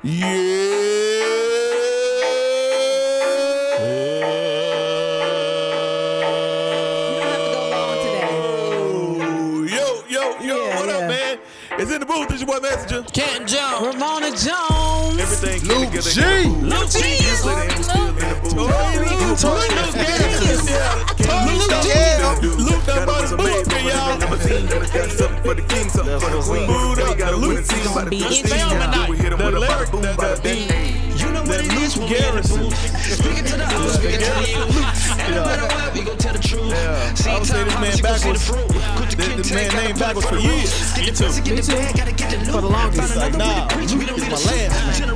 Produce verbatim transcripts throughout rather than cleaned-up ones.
It's in the booth. This your boy Messenger. Canton Jones. Ramona Jones. Everything. Luke G. Luke G. Luke done bought his booth for y'all. Something for the king, something for the queen. Luke the lyric, the you know what it is, Garrison. Speaking to the house, speaking to the and no matter what, we gon' tell the truth. Yeah. I would say this man backwards. This man named backwards for years. Me too. For the longest. Like, nah, it's my last name.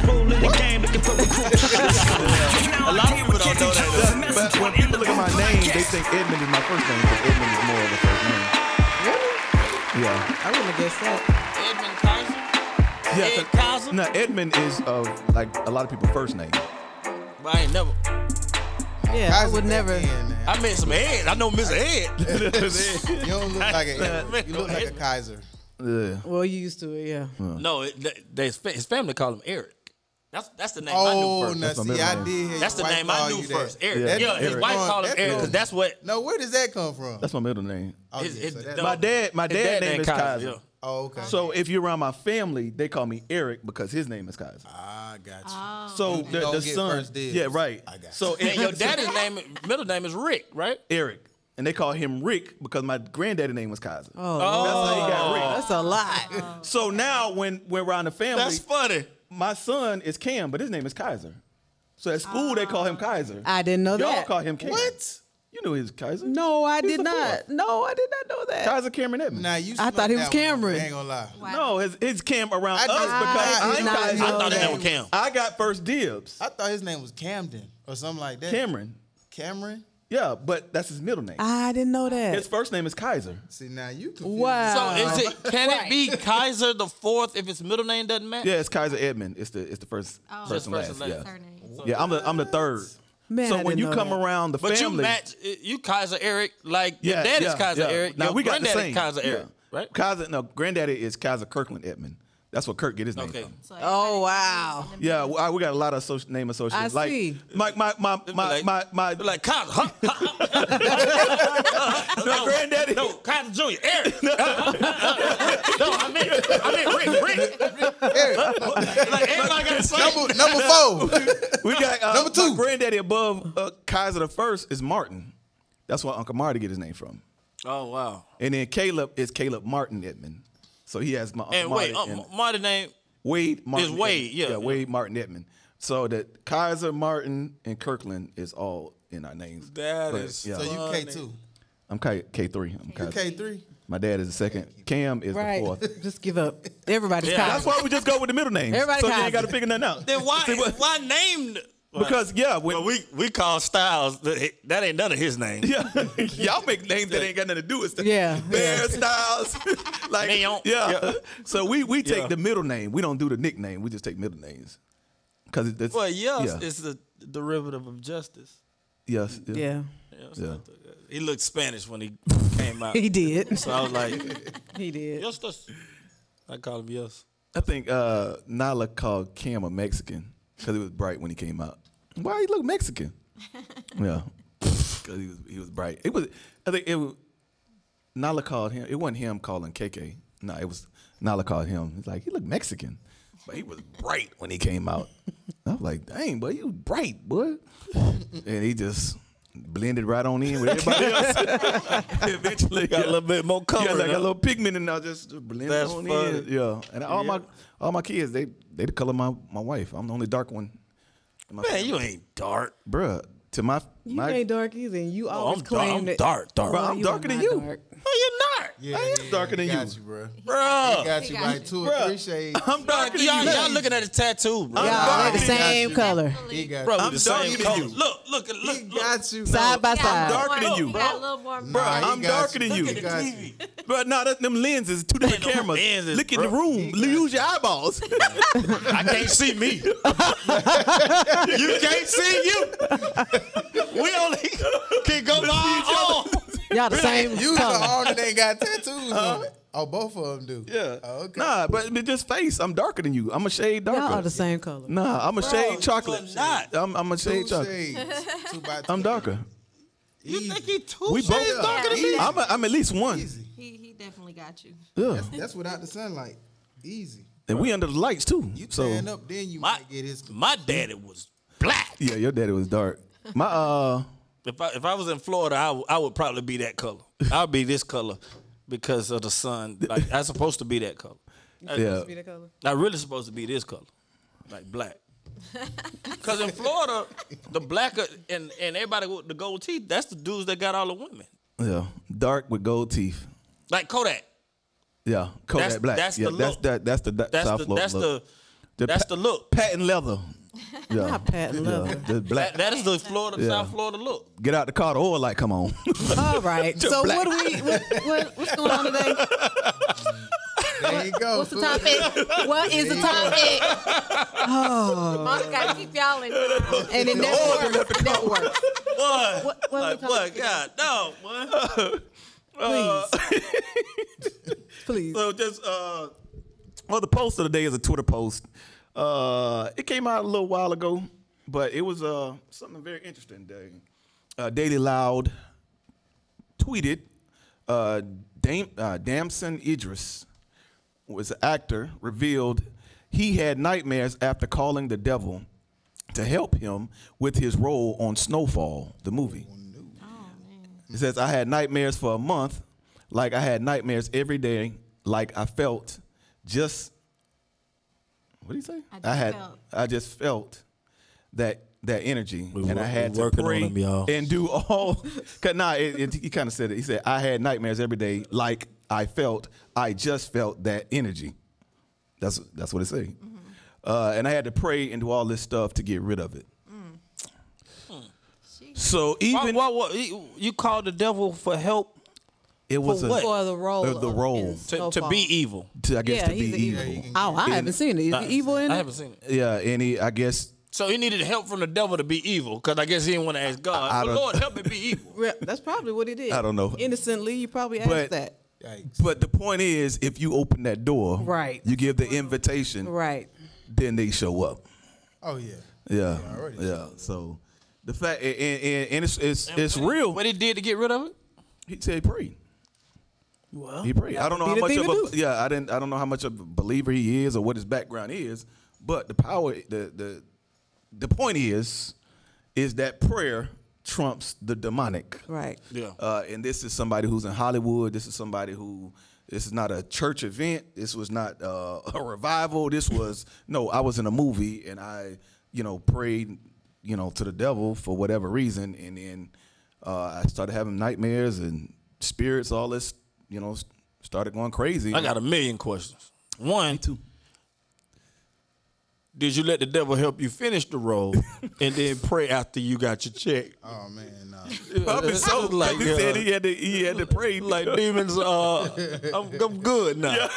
A lot of people don't know that. But when people look at my name, they think Edmund is my first name, but Edmund is more of a first name. Really? Yeah. I wouldn't have guessed that. Edmund Kaiser. Yeah, Ed Kaiser. no, Edmund is uh, like a lot of people's first name. But I ain't never. Yeah, I would never. I met some Ed. I know Mister Ed. You don't look like a. You look like a Kaiser. Yeah. Well, you used to it, yeah. No, it, they, his family called him Eric. That's that's the name Oh, I knew first. now That's my see, middle I name. did hear That's the your wife name I call knew you first. that. Eric. Yeah, Yeah, his Eric. wife Oh, called him that's Eric good. because that's what. No, where does that come from? That's my middle name. Oh, His- yeah, his- so that's- the- My dad, my His dad dad name named is Kaiser, Kaiser. yeah. oh, okay. So if you're around my family, they call me Eric because his name is Kaiser. I got you. Oh. So You the, don't the get son, first dibs. yeah, right. I got you. So And your daddy's name, middle name is Rick, right? Eric, and they call him Rick because my granddaddy name was Kaiser. Oh, That's how he got Rick. that's a lot. So now when we're around the family, That's funny. my son is Cam, but his name is Kaiser. So at school they call him Kaiser. I didn't know Y'all that. call him Cam. What? You knew he was Kaiser. No, I He's did the not. fourth. No, I did not know that. Kaiser Cameron Edmond. Now you. I thought he was snuck that one. Cameron. I ain't gonna lie. Wow. No, his, his Cam around I us did- because I I'm did not Kaiser. I know thought his that. name was Cam. I got first dibs. I thought his name was Camden or something like that. Cameron. Cameron. Yeah, but that's his middle name. I didn't know that. His first name is Kaiser. See now you. confused. Wow. So is it? Can it be Kaiser the fourth if his middle name doesn't match? Yeah, it's Kaiser Edmond. It's the it's the first Oh. first and Just last. first and Yeah. last. Surname. Yeah, I'm the I'm the third. Man, so I when didn't you know come that. around the But family, you match you Kaiser Eric like your yeah, daddy's yeah, Kaiser yeah. Eric. Now your we got the granddaddy same. Kaiser yeah. Eric, right? Kaiser, no, granddaddy is Kaiser Kirkland Edmond. That's what Kirk get his name Okay. from. So Oh, wow. Yeah, we, I- we got a lot of associ- name associates. I like, see. My my my my like- my, my, They're like Kaiser, huh? my granddaddy. No, Kaiser Junior Eric. no, I mean, I mean Rick, Rick. Like everybody got the same. Number number four. We got uh, Number two. My granddaddy above uh, Kaiser the first is Martin. That's where Uncle Marty get his name from. Oh wow. And then Caleb is Caleb Martin Edmond. So he has my Uncle And Marty wait, uh, and Marty name. Wade Martin. Is Wade, Edmond. yeah, yeah, yeah. Wade Martin Edmond. So that Kaiser, Martin, and Kirkland is all in our names. That But, is yeah. So you K two. I'm K K three. I'm You Kaiser. K three. My dad is the second. Cam is Right. the fourth. Just give up. Everybody's Yeah. Kaiser. That's why we just go with the middle names. Everybody so you ain't Kaiser. got to figure nothing out. Then why See, what- why name? Because yeah, when, Well, we we call Styles that, that ain't none of his name. yeah, y'all make names that ain't got nothing to do with stuff. Yeah, Bear yeah. Styles, like Leon. yeah. Yeah. So we we take Yeah. the middle name. We don't do the nickname. We just take middle names. Cause it's Well, yes, yeah. it's the derivative of justice. yes, yeah. Yeah, Yeah, so Yeah. I thought- He looked Spanish when he came out. he did. So I was like, He did. Justus. I call him yes. I think uh, Nala called Cam a Mexican because it was bright when he came out. Why he look Mexican? Yeah, because he was he was bright. It was. I think it was. Nala called him. It wasn't him calling K K. No, it was Nala called him. He's like he looked Mexican, but he was bright when he came out. I was like, dang, boy, you bright, boy. And he just blended right on in with everybody else. Eventually, Got a little bit more color. yeah, like huh? a little pigment, and I just blended That's on funny. in. Yeah, and all Yeah. my all my kids, they they the color of my my wife. I'm the only dark one. in my Man, family. you ain't dark. Bruh, to my You my, ain't dark either, and you Oh, always I'm dark. claim I'm that. dark, dark. Bro, Oh, I'm you darker are than not you. dark. No, you're not. Yeah, I am yeah, darker he than got you. you, bro. Bro. He got He you got by you. two or Bruh. three shades. I'm darker than Y'all, you. y'all looking at the tattoo, bro. I'm Y'all, darker they the than you. same color. He got Bro, you. we I'm the same darker than color. you. Look, look, look, He look. got you. Side by He got side. more- darker than you. He got a little more. Bro, Nah, he I'm got darker you. than you. He got you. But no, that them lenses, two different Ain't no cameras. lenses, Look in bro. the room. Use your eyeballs. I can't see me. You can't see you. We only can go by our own. Y'all the same You the color. arm that ain't got tattoos on it. Oh, both of them do. Yeah. Oh, okay. Nah, but it just face. I'm darker than you. I'm a shade darker. Y'all are the same color. Nah, I'm a shade chocolate. you are not. I'm, I'm a shade Two chocolate. shades. Two by two. I'm darker. You Easy. think he two We shades both- darker than me? I'm, a, I'm at least one. Easy. He he definitely got you. Yeah. That's, that's without the sunlight. Easy. And we under the lights too. You so stand up, then you My, might get his. my daddy was black. yeah, your daddy was dark. My uh, If I if I was in Florida, I, w- I would probably be that color. I'll be this color because of the sun. Like I'm supposed to be that color. yeah, Be the color. I'm really supposed to be this color, like black. Because in Florida, the black and and everybody with the gold teeth, that's the dudes that got all the women. yeah, dark with gold teeth. Like Kodak. Yeah, Kodak That's- black. that's yeah, the that's look. that. That's the da- That's South the Florida that's look. the that's pa- the look. patent leather. Yeah, Not patent yeah, leather. the black. That, that is the Florida Yeah. South Florida look. Get out the car. The oil light come on. All right. So black. what do we? What, what, what's going on today? There you go. What's the topic? What is the topic? Oh, Monica gotta keep y'all in. And it never works. It never works. Boy, What, what like, we boy, talking God, no, boy. Please. Please. So just uh, well, the post of the day is a Twitter post. Uh, it came out a little while ago, but it was uh something very interesting. Day, uh, Daily Loud tweeted, uh, Dam- uh, Damson Idris was an actor, revealed he had nightmares after calling the devil to help him with his role on Snowfall, the movie. It says, I had nightmares for a month, like I had nightmares every day, like I felt just, what did he say? I just had, felt. I just felt that that energy, We and wor- I had we to working on pray him, y'all. and do all. Cause nah, it, it, he kind of said it. He said, I had nightmares every day, like I felt, I just felt that energy. That's that's what it say. Mm-hmm. Uh, and I had to pray and do all this stuff to get rid of it. So even Why, why, why, you you called the devil for help it was for a, what? For the role. Uh, the of- role. in to, to Snowfall. be evil. to, I guess Yeah, to be he's an evil. evil. you can- Oh, I haven't seen it. Is it evil in I it? haven't seen it. Yeah, and he, I guess, So he needed help from the devil to be evil, because I guess he didn't want to ask God, I "Oh, don't- Lord, help me be evil." Yeah, that's probably what it is. I don't know. Innocently, you probably asked But- that. Yikes. but the point is, if you open that door, Right. you give the invitation, Right. then they show up. Oh yeah. Yeah, already yeah. So the fact, and, and, and it's it's it's real. What he did to get rid of it? He said pray. Well, He prayed. I don't know be how the much thing of to a do. yeah. I didn't. I don't know how much of a believer he is or what his background is. But the power, the the the point is, is that prayer trumps the demonic. Right. Yeah. Uh, and this is somebody who's in Hollywood. This is somebody who. This is not a church event. This was not uh, a revival. This was no. I was in a movie and I, you know, prayed, you know, to the devil for whatever reason, and then uh, I started having nightmares and spirits. All this, you know, started going crazy. I got a million questions. One, Me too. did you let the devil help you finish the role and then pray after you got your check? Oh man, nah. Probably so. Like, Like he uh, said, he had to he had to pray. Like demons, uh, I'm, I'm good now.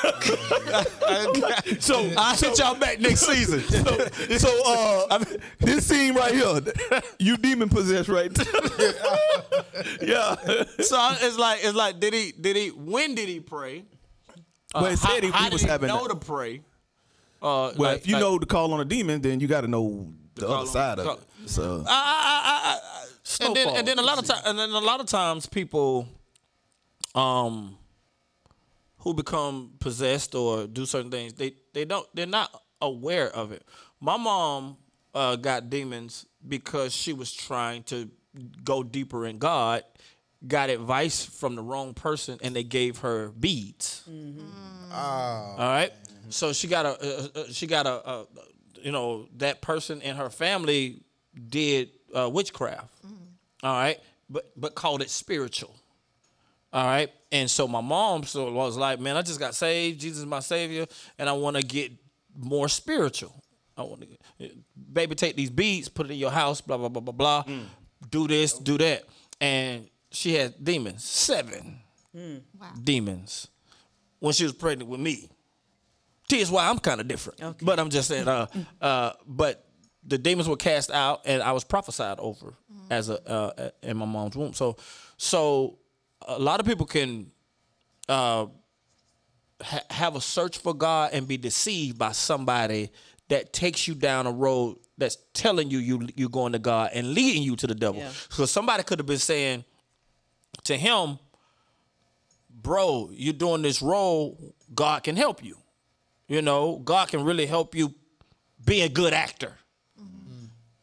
so I'll hit y'all back next season. so uh, this scene right here, you demon possessed, right? Yeah. So it's like it's like did he did he when did he pray? Uh, Well, it said he- how, he how was did he having know a- to pray. Uh, Well, like- if you like- know to call on a demon, then you got to know the call other on- side of call- it. So I, I, I, I, and then and then a lot of times and then a lot of times people, um, who become possessed or do certain things, they they don't they're not aware of it. My mom uh, got demons because she was trying to go deeper in God, got advice from the wrong person, and they gave her beads. All right, so she got a uh, uh, she got a, a you know that person in her family did uh, witchcraft. All right, but but called it spiritual. All right, and so my mom so was like, man, I just got saved. Jesus is my savior, and I want to get more spiritual. I want to, baby, take these beads, put it in your house, blah blah blah blah blah. Do this, do that, and she had demons, seven Wow. demons, when she was pregnant with me. Here's why I'm kind of different, Okay. but I'm just saying. Uh, uh, but the demons were cast out, and I was prophesied over as a uh, in my mom's womb. So, so a lot of people can uh, ha- have a search for God and be deceived by somebody that takes you down a road that's telling you, you you're going to God and leading you to the devil. Yeah. So somebody could have been saying to him, bro, you're doing this role, God can help you. You know, God can really help you be a good actor. Mm-hmm.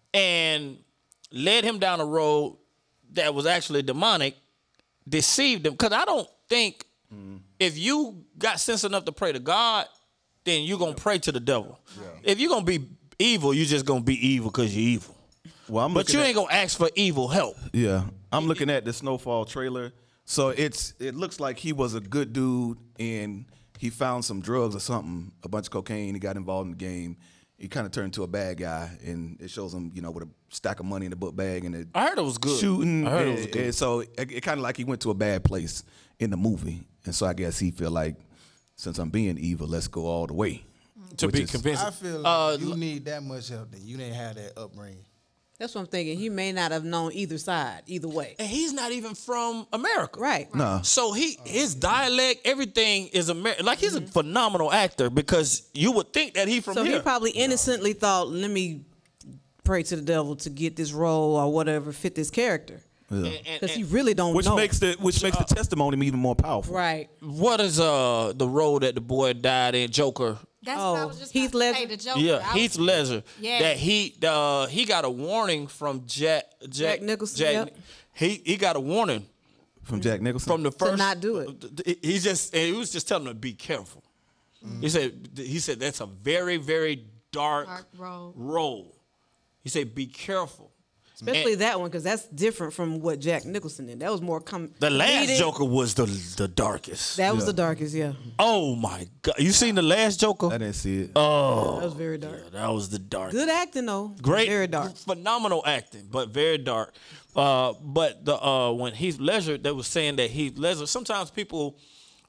And led him down a road that was actually demonic, deceived him. Because I don't think mm. if you got sense enough to pray to God, then you're going to pray to the devil. Yeah. If you're going to be evil, you're just going to be evil because you're evil. Well, I'm but you ain't going to ask for evil help. Yeah. I'm looking at the Snowfall trailer. So it's it looks like he was a good dude and he found some drugs or something, a bunch of cocaine. He got involved in the game. He kind of turned into a bad guy, and it shows him, you know, with a stack of money in the book bag and it I heard it was good. Shooting. I heard and, it was good. And so it, it kind of like he went to a bad place in the movie, and so I guess he feel like, since I'm being evil, let's go all the way. To be is, convincing. I feel like uh, you need that much help that you didn't have that upbringing. That's what I'm thinking. He may not have known either side, either way. And he's not even from America. Right. No. So he his dialect, everything is American. Like he's a phenomenal actor because you would think that he from so here. So he probably innocently thought, let me pray to the devil to get this role or whatever, fit this character. Because yeah. he really don't which know. Makes the, which makes the testimony even more powerful. Right. What is uh the role that the boy died in, Joker? That's oh, what I was just Heath Ledger. Ledger. The Joker. Yeah, Heath Ledger. Yeah. That he uh he got a warning from Jack Jack, Jack Nicholson. Jack, Yep. He he got a warning from Jack Nicholson from the first to not do it. He just and he was just telling him to be careful. Mm. He said he said that's a very very dark, dark role. role. He said be careful. Especially and that one, because that's different from what Jack Nicholson did. That was more com- The last comedic. Joker was the the darkest. That was yeah. the darkest, yeah. Oh my God! You seen the last Joker? I didn't see it. Oh, that was very dark. Yeah, that was the dark. Good acting though. Great, very dark. Phenomenal acting, but very dark. Uh, but the uh, when Heath Ledger, they was saying that Heath Ledger. Sometimes people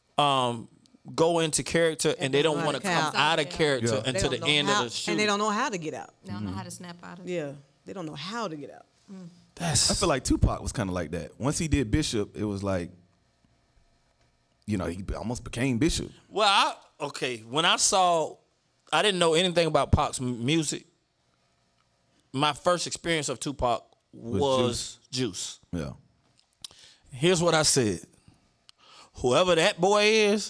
um, go into character and, and they don't want to come out of character yeah. until the end how, of the shoot, and they don't know how to get out. They don't mm-hmm. know how to snap out of it. Yeah, they don't know how to get out. Mm. That's, I feel like Tupac was kind of like that. Once he did Bishop, it was like, you know, he almost became Bishop. Well, I, okay, when I saw, I didn't know anything about Pac's m- music. My first experience of Tupac was, was Juice. Juice. Yeah. Here's what I said. Whoever that boy is,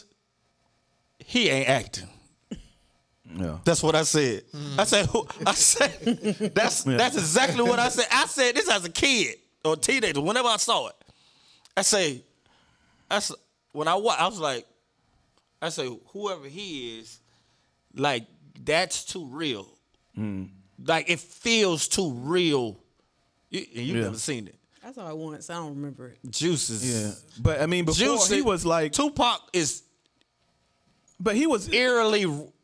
he ain't acting. Yeah. That's what I said. Mm. I said, who, I said, that's yeah. that's exactly what I said. I said this as a kid or a teenager, whenever I saw it. I say, I, when I watched, I was like, I say, whoever he is, like, that's too real. Mm. Like, it feels too real. You, and you've yeah. never seen it. I saw it once. I don't remember it. Juice is. Yeah. But, I mean, before Juice, he was like. Tupac is. But he was. Eerily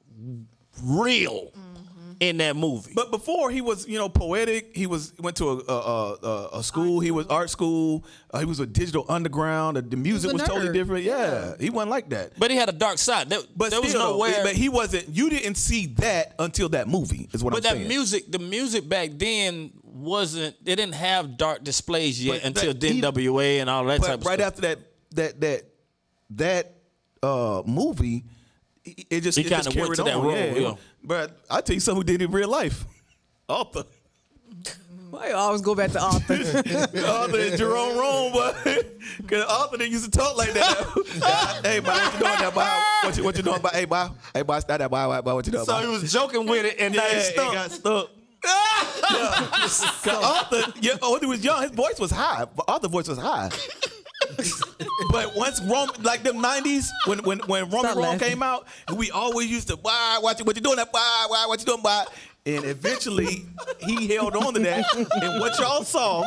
real mm-hmm. in that movie. But before he was, you know, poetic. He was went to a a, a, a school. He was art school. Uh, he was a Digital Underground. The, the music was, was totally different. Yeah. yeah, he wasn't like that. But he had a dark side. There, but there still, was nowhere. But he wasn't. You didn't see that until that movie. Is what but I'm that saying. But that music, the music back then wasn't. They didn't have dark displays yet but until that, N W A and all that but type of right stuff. After that, that that that uh, movie. It just, he it just went carried to on. that role, yeah. yeah. But I tell you something who did it in real life. Arthur. Why you always go back to Arthur? Arthur and Jerome Rome, but because Arthur didn't used to talk like that. Hey, boy, what you doing there, boy? What you, what you doing, boy? Hey, boy. Hey, boy, stop that, boy. Boy, what you doing, So boy? he was joking with it, and yeah, now he he stuck. got stuck. yeah. Arthur, yeah, when he was young, his voice was high. But Arthur's voice was high. But once Rome, like them nineties, when when when Roman Rome came out, we always used to, why, what you, what you doing that, why, why, what you doing, why? And eventually, he held on to that. And what y'all saw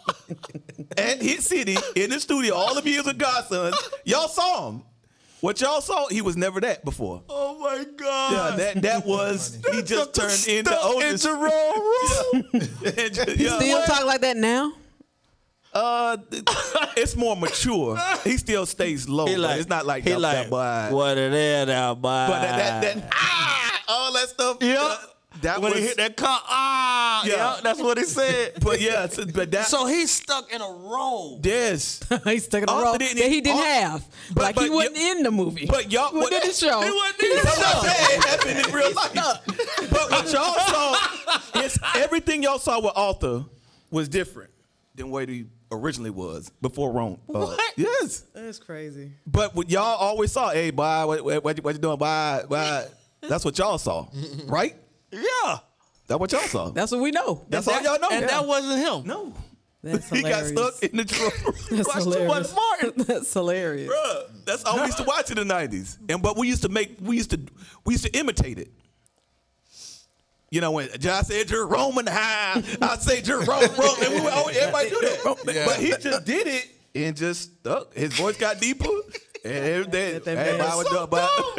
at Hit City in the studio, all of you as a Godsons, y'all saw him. What y'all saw, he was never that before. Oh my God! Yeah, that that was he just turned into Otis. Into Rome. Yeah. He still talk like that now. Uh, it's more mature. He still stays low. He like, but it's not like he that, like, that boy. What it is now, boy? But that that, that ah, all that stuff. Yeah. Uh, that when was he hit that car, ah, out. Yeah, yeah that's what he said. But yeah, so, but that. So he's stuck in a role. Yes, he's stuck in a role that he didn't have. But, like but he wasn't y- in the movie. But y'all, he wasn't in the show. He wasn't in the show. It happened in real life. But what y'all saw is everything y'all saw with Arthur was different than what he originally was before Rome. Uh, what? Yes. That's crazy. But what y'all always saw, hey, boy, what, what, what, what you doing, boy? boy? That's what y'all saw, right? Yeah. That's what y'all saw. That's what we know. That's all y'all know. And yeah. that wasn't him. No. That's he hilarious. got stuck in the truck. That's hilarious. Martin. That's hilarious. Bruh, that's all we used to watch in the nineties. And but we used to make, we used to, we used to imitate it. You know, when John said Jerome and high, I say Jerome, Rome, and we would always, everybody do that. Yeah. But he just did it and just stuck. His voice got deeper. And everything. Everybody was doing,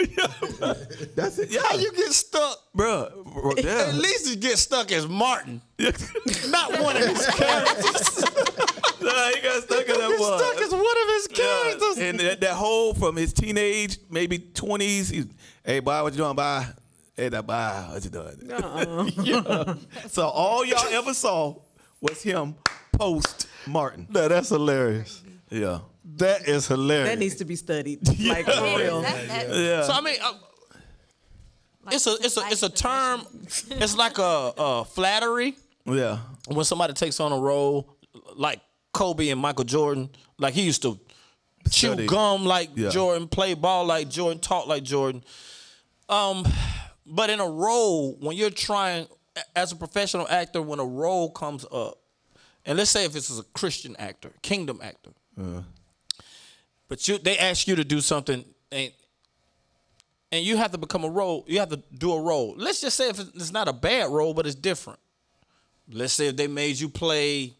but that's it. Yeah, how you get stuck, bro? Yeah. At least you get stuck as Martin, not one of his characters. Nah, he got stuck in that one. Stuck as one of his characters. Yeah. And that, that whole from his teenage, maybe twenties. He's, hey, boy, what you doing, boy? Hey, that boy, what you doing? Uh-uh. Yeah. So all y'all ever saw was him post Martin. No, that's hilarious. Yeah. That is hilarious. That needs to be studied, like for real. That, that, Yeah. So I mean, uh, like it's a it's a it's a term. It's like a, a flattery. Yeah. When somebody takes on a role like Kobe and Michael Jordan, like he used to chew Study. gum like Yeah. Jordan, play ball like Jordan, talk like Jordan. Um, but in a role, when you're trying as a professional actor, when a role comes up, and let's say if this is a Christian actor, kingdom actor. Uh. But you, they ask you to do something, and and you have to become a role. You have to do a role. Let's just say if it's not a bad role, but it's different. Let's say if they made you play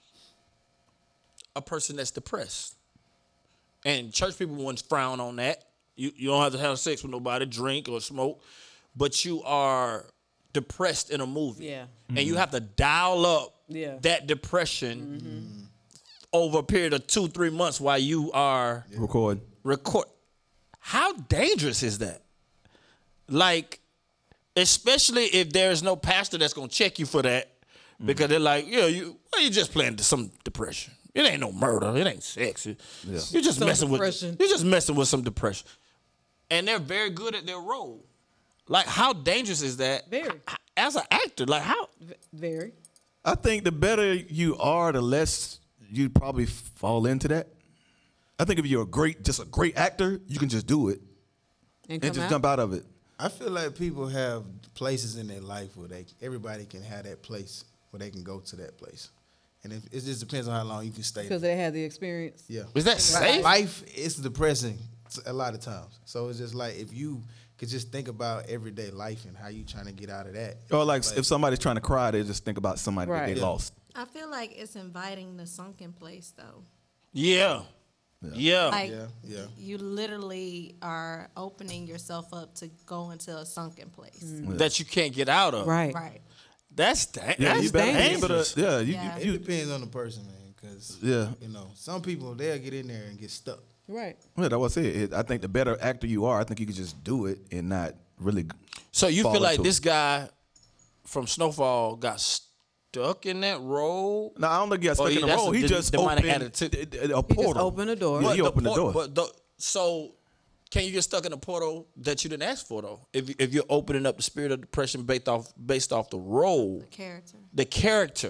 a person that's depressed, and church people wouldn't frown on that. You you don't have to have sex with nobody, drink or smoke, but you are depressed in a movie. Yeah. And you have to dial up Yeah. that depression. Mm-hmm. Over a period of two, three months while you are yeah. record. Record. How dangerous is that? Like, especially if there's no pastor that's gonna check you for that, because mm. they're like, yeah, you, well, you just playing some depression. It ain't no murder. It ain't sex. Yeah. You're just some messing depression. with. You're just messing with some depression. And they're very good at their role. Like, how dangerous is that? Very. As an actor, like how? Very. I think the better you are, the less you'd probably fall into that. I think if you're a great, just a great actor, you can just do it and, and just out. jump out of it. I feel like people have places in their life where they, everybody can have that place where they can go to that place, and it, it just depends on how long you can stay. Because they had the experience. Yeah, is that safe? Life is depressing a lot of times, so it's just like if you could just think about everyday life and how you trying to get out of that. Or like, like if somebody's trying to cry, they just think about somebody right. that they yeah. lost. I feel like it's inviting the sunken place, though. Yeah. Yeah. yeah. Like, yeah. Yeah. you literally are opening yourself up to go into a sunken place. Mm. Yeah. That you can't get out of. Right. Right. That's da- yeah, that's you better dangerous. be able to, yeah, you, Yeah. You, you, It depends on the person, man, because yeah. you know, some people they'll get in there and get stuck. Right. Yeah, that's what I said. It, I think the better actor you are, I think you can just do it and not really. So you fall feel like into this it. guy from Snowfall got stuck in that role? No, I don't think he got stuck Or he- in the that's role. a He d- just demonic opened attitude. a, a He just portal. opened the door. Yeah, he the opened the port- door. But the, so can you get stuck in a portal that you didn't ask for though? If if you're opening up the spirit of depression based off based off the role, The character. the character,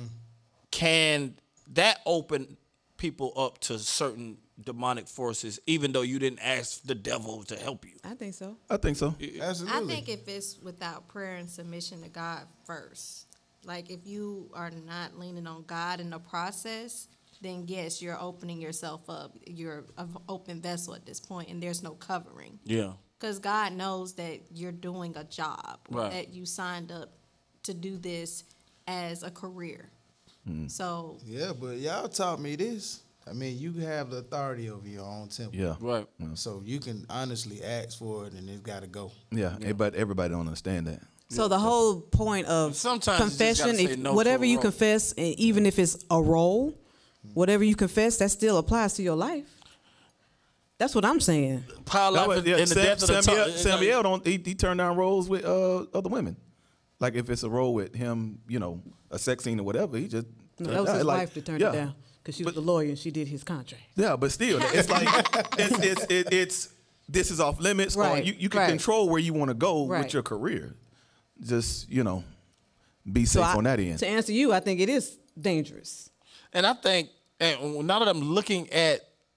can that open people up to certain demonic forces, even though you didn't ask the devil to help you? I think so. I think so. Absolutely. I think if it's without prayer and submission to God first, like if you are not leaning on God in the process, then yes, you're opening yourself up. You're an open vessel at this point, and there's no covering. Yeah. Because God knows that you're doing a job, Right. that you signed up to do this as a career. So Yeah, but y'all taught me this. I mean, you have the authority over your own temple. Yeah. Right. So you can honestly ask for it, and it's got to go. Yeah, eh, but everybody don't understand that. So the whole point of Sometimes you just gotta confession, say if no to whatever a you role. confess, and even if it's a role, whatever you confess, that still applies to your life. That's what I'm saying. Pile That up was- in, yeah, in the Sam, depth of the Samuel, tongue. Samuel don't he, he turned down roles with uh, other women. Like if it's a role with him, you know, a sex scene or whatever, he just No, that was his like, wife that turned yeah. it down because she was But- the lawyer and she did his contract. Yeah, but still, it's like it's it's it, it's this is off limits. Or Right, you you can right. control where you want to go Right. with your career. Just you know, be So safe I- on that end. To answer you, I think it is dangerous. And I think, and now that I'm looking at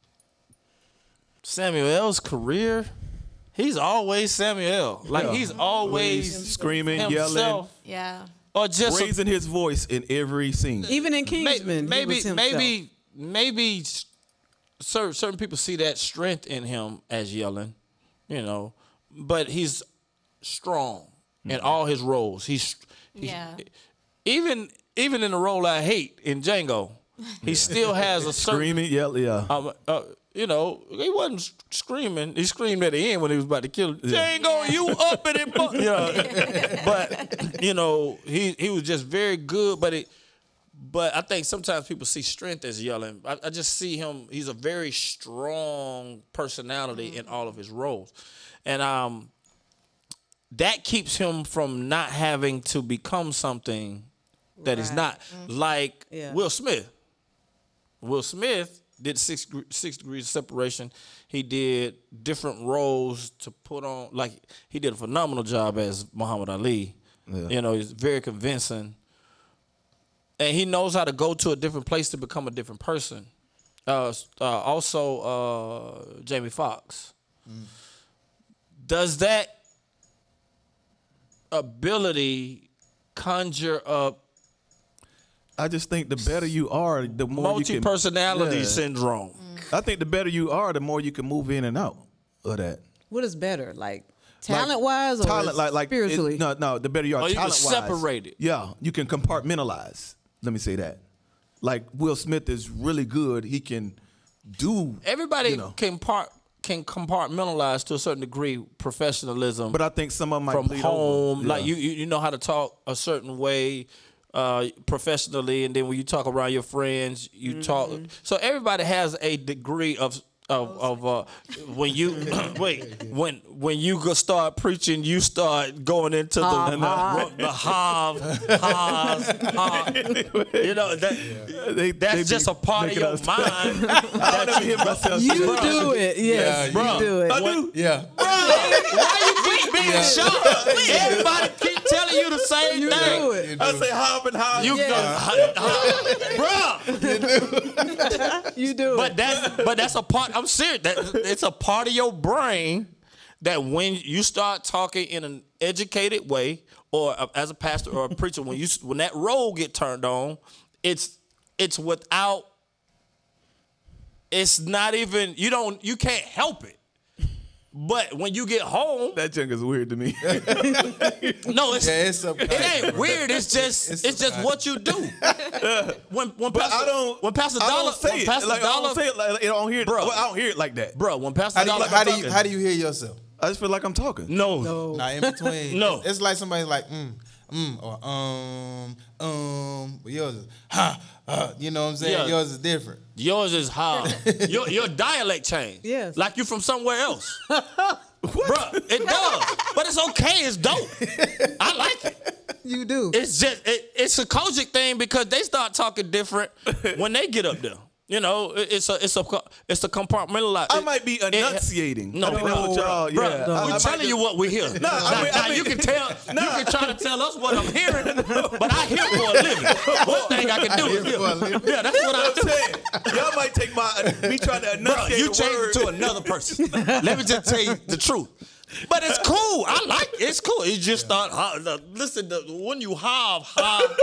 Samuel L's career, he's always Samuel L. Like Yeah. he's always Screaming, himself, yelling, Yeah. or just a- raising his voice in every scene. Even in May- Kingsman, he maybe was himself. maybe maybe s- certain certain people see that strength in him as yelling, you know, but he's strong in all his roles. He's, he's Yeah. even even in the role I hate in Django, he still has a certain Screaming, yell, yeah. um, uh, you know, he wasn't s- screaming. He screamed at the end when he was about to kill Django. You up in it, bu-" you know. But you know, he he was just very good. But it, but I think sometimes people see strength as yelling. I, I just see him. He's a very strong personality in all of his roles, and um, that keeps him from not having to become something that is Right. not like Yeah. Will Smith. Will Smith did six six degrees of separation. He did different roles to put on. Like he did a phenomenal job as Muhammad Ali. Yeah. You know, he's very convincing, and he knows how to go to a different place to become a different person. Uh, uh, also, uh, Jamie Foxx. Does that ability conjure up I just think the better you are, the more you can. multi-personality Yeah. syndrome? I think the better you are, the more you can move in and out of that. What is better, like talent wise or Talent, like, like it- spiritually? no, no. The better you are, Oh, you can talent wise. separate it. Yeah, you can compartmentalize. Let me say that. Like Will Smith is really good. He can do. Everybody you know. can part can compartmentalize to a certain degree professionalism But I think some of them might from bleed home. over. Like Yeah. you, you, you know how to talk a certain way uh, professionally, and then when you talk around your friends, you talk. So everybody has a degree of. Of, of uh, when you wait when when you go start preaching, you start going into the the, the hav ha's, ha. You know that They- that's they be just a part of making your us- mind. I never hear myself. You say that. do it, yes, Yeah, you you- do it. I do. Yeah. Why you keep being shocked? Everybody keep telling you the same You thing. do it. I say hop and hop. You Yeah. go, ha, ha, bruh. You do But it. that's but that's a part. I'm serious. That it's a part of your brain that when you start talking in an educated way, or uh, as a pastor or a preacher, when you when that role get turned on, it's it's without. It's not even you don't you can't help it. But when you get home, That junk is weird to me. no, it's Yeah, it's it ain't weird. It's just it's, It's just what you do. When when But Pastor, I don't. when Pastor I Dollar don't say when it. Pastor Like, I Dollar, don't say it. Like, I don't hear it. Bro. Well, I don't hear it like that. bro, when Pastor How do you, Dollar, how do you how do you hear yourself? I just feel like I'm talking. no, No. Nah, in between. No. It's, it's like somebody's like, mm, mm, or um, um, but yours is, ha, ha. You know what I'm saying? Yeah. Yours is different. yours is hard. your your dialect changed. Yes. like you from somewhere else. Bro, it does, but it's okay. It's dope. I like it. You do. It's just it, it's a Kojic thing because they start talking different when they get up there. You know, it- it's a it's a it's a compartmentalized. I might be enunciating. No, I think that's what y'all. Bro, Yeah, I- I we're might telling just- you what we hear. I now, mean- I now mean- you can tell, you can try to tell us what I'm hearing, but I hear for a living. One thing I can do is hear. Yeah, that's what I I'm do. saying, y'all might take my me trying to Bro, enunciate you the change word. it to another person. Let me just tell you the truth. But it's cool. I like it. It's cool. You just start. ha- the- Listen, the, when you have, have,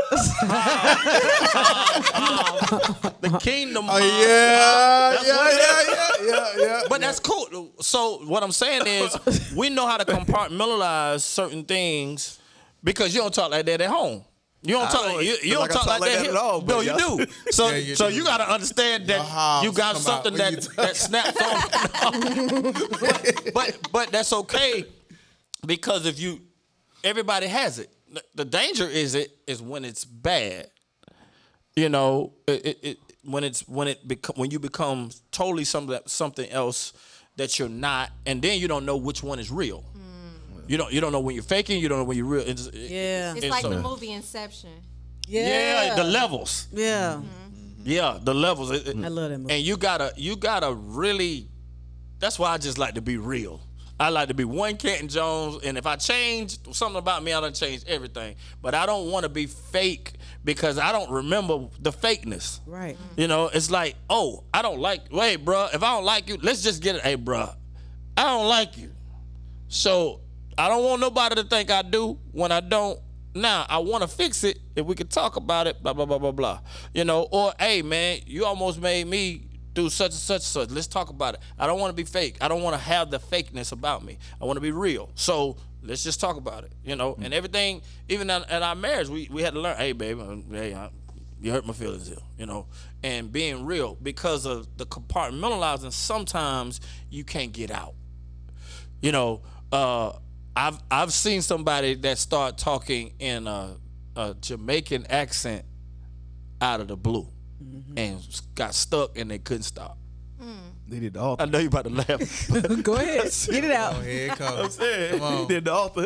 have, have, have, the kingdom. Oh have, yeah, That's yeah, what it yeah, yeah, yeah, yeah. But that's cool. So what I'm saying is, we know how to compartmentalize certain things because you don't talk like that at home. You don't I talk. don't You, you feel don't like I talk talk like, like that, that here. at all, No, but you y'all- do. So, Yeah, you so do. you got to understand Your that house you got come something out when that you talk. that snaps on. but, but but that's okay because if you, everybody has it. The- The danger is it is when it's bad. You know, it, it, it when it's when it become when you become totally something something else that you're not, and then you don't know which one is real. You don't you don't know when you're faking. You don't know when you're real. It's, Yeah. It's And like so- the movie Inception. Yeah. yeah, the levels. Yeah. Yeah, the levels. It- it- I love that movie. And you gotta you gotta really. That's why I just like to be real. I like to be one Canton Jones, and if I change something about me, I done change everything. But I don't want to be fake because I don't remember the fakeness. Right. You know, it's like, oh, I don't like. Wait, bruh, if I don't like you, let's just get it. Hey, bruh, I don't like you. So I don't want nobody to think I do when I don't. Now I want to fix it. If we could talk about it, blah blah blah blah blah. You know, or hey man, you almost made me do such and such and such. Let's talk about it. I don't want to be fake. I don't want to have the fakeness about me. I want to be real. So let's just talk about it. You know, and everything. Even in, in our marriage, we we had to learn. Hey, baby, hey, I, you hurt my feelings here. You know, and being real because of the compartmentalizing. Sometimes you can't get out. You know, uh, I've I've seen somebody that start talking in a, a Jamaican accent out of the blue, mm-hmm. and got stuck and they couldn't stop. They did the author. I know you about to laugh. Go ahead. Get it out. Oh, here it comes. Come on. He did the author.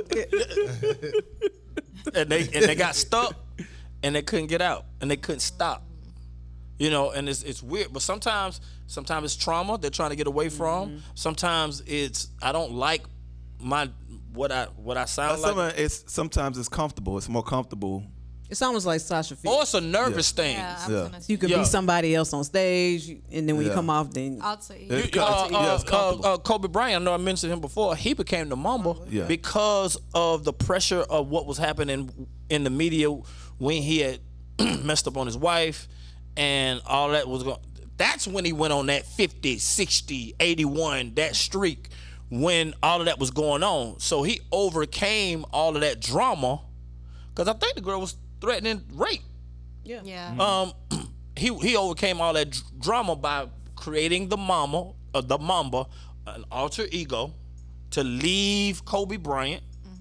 and they and they got stuck and they couldn't get out and they couldn't stop. You know, and it's it's weird, but sometimes sometimes it's trauma they're trying to get away from. Mm-hmm. Sometimes it's I don't like my what I what I sound Some, like. it's sometimes it's comfortable. It's more comfortable. It's almost like Sasha Fierce. Or it's a nervous thing. Yeah, I was Yeah. gonna say. You could Yeah. be somebody else on stage, and then when you Yeah. come off, then Alter ego. It's, Uh, it's- yeah, it's uh, comfortable. uh, uh, Kobe Bryant, I know I mentioned him before. He became the Mamba Yeah. because of the pressure of what was happening in the media when he had messed up on his wife and all that was going. That's when he went on that fifty, sixty, eighty-one, that streak when all of that was going on. So he overcame all of that drama because I think the girl was threatening rape. yeah, Yeah. Um, he he overcame all that dr- drama by creating the mama, uh, the Mamba, an alter ego, to leave Kobe Bryant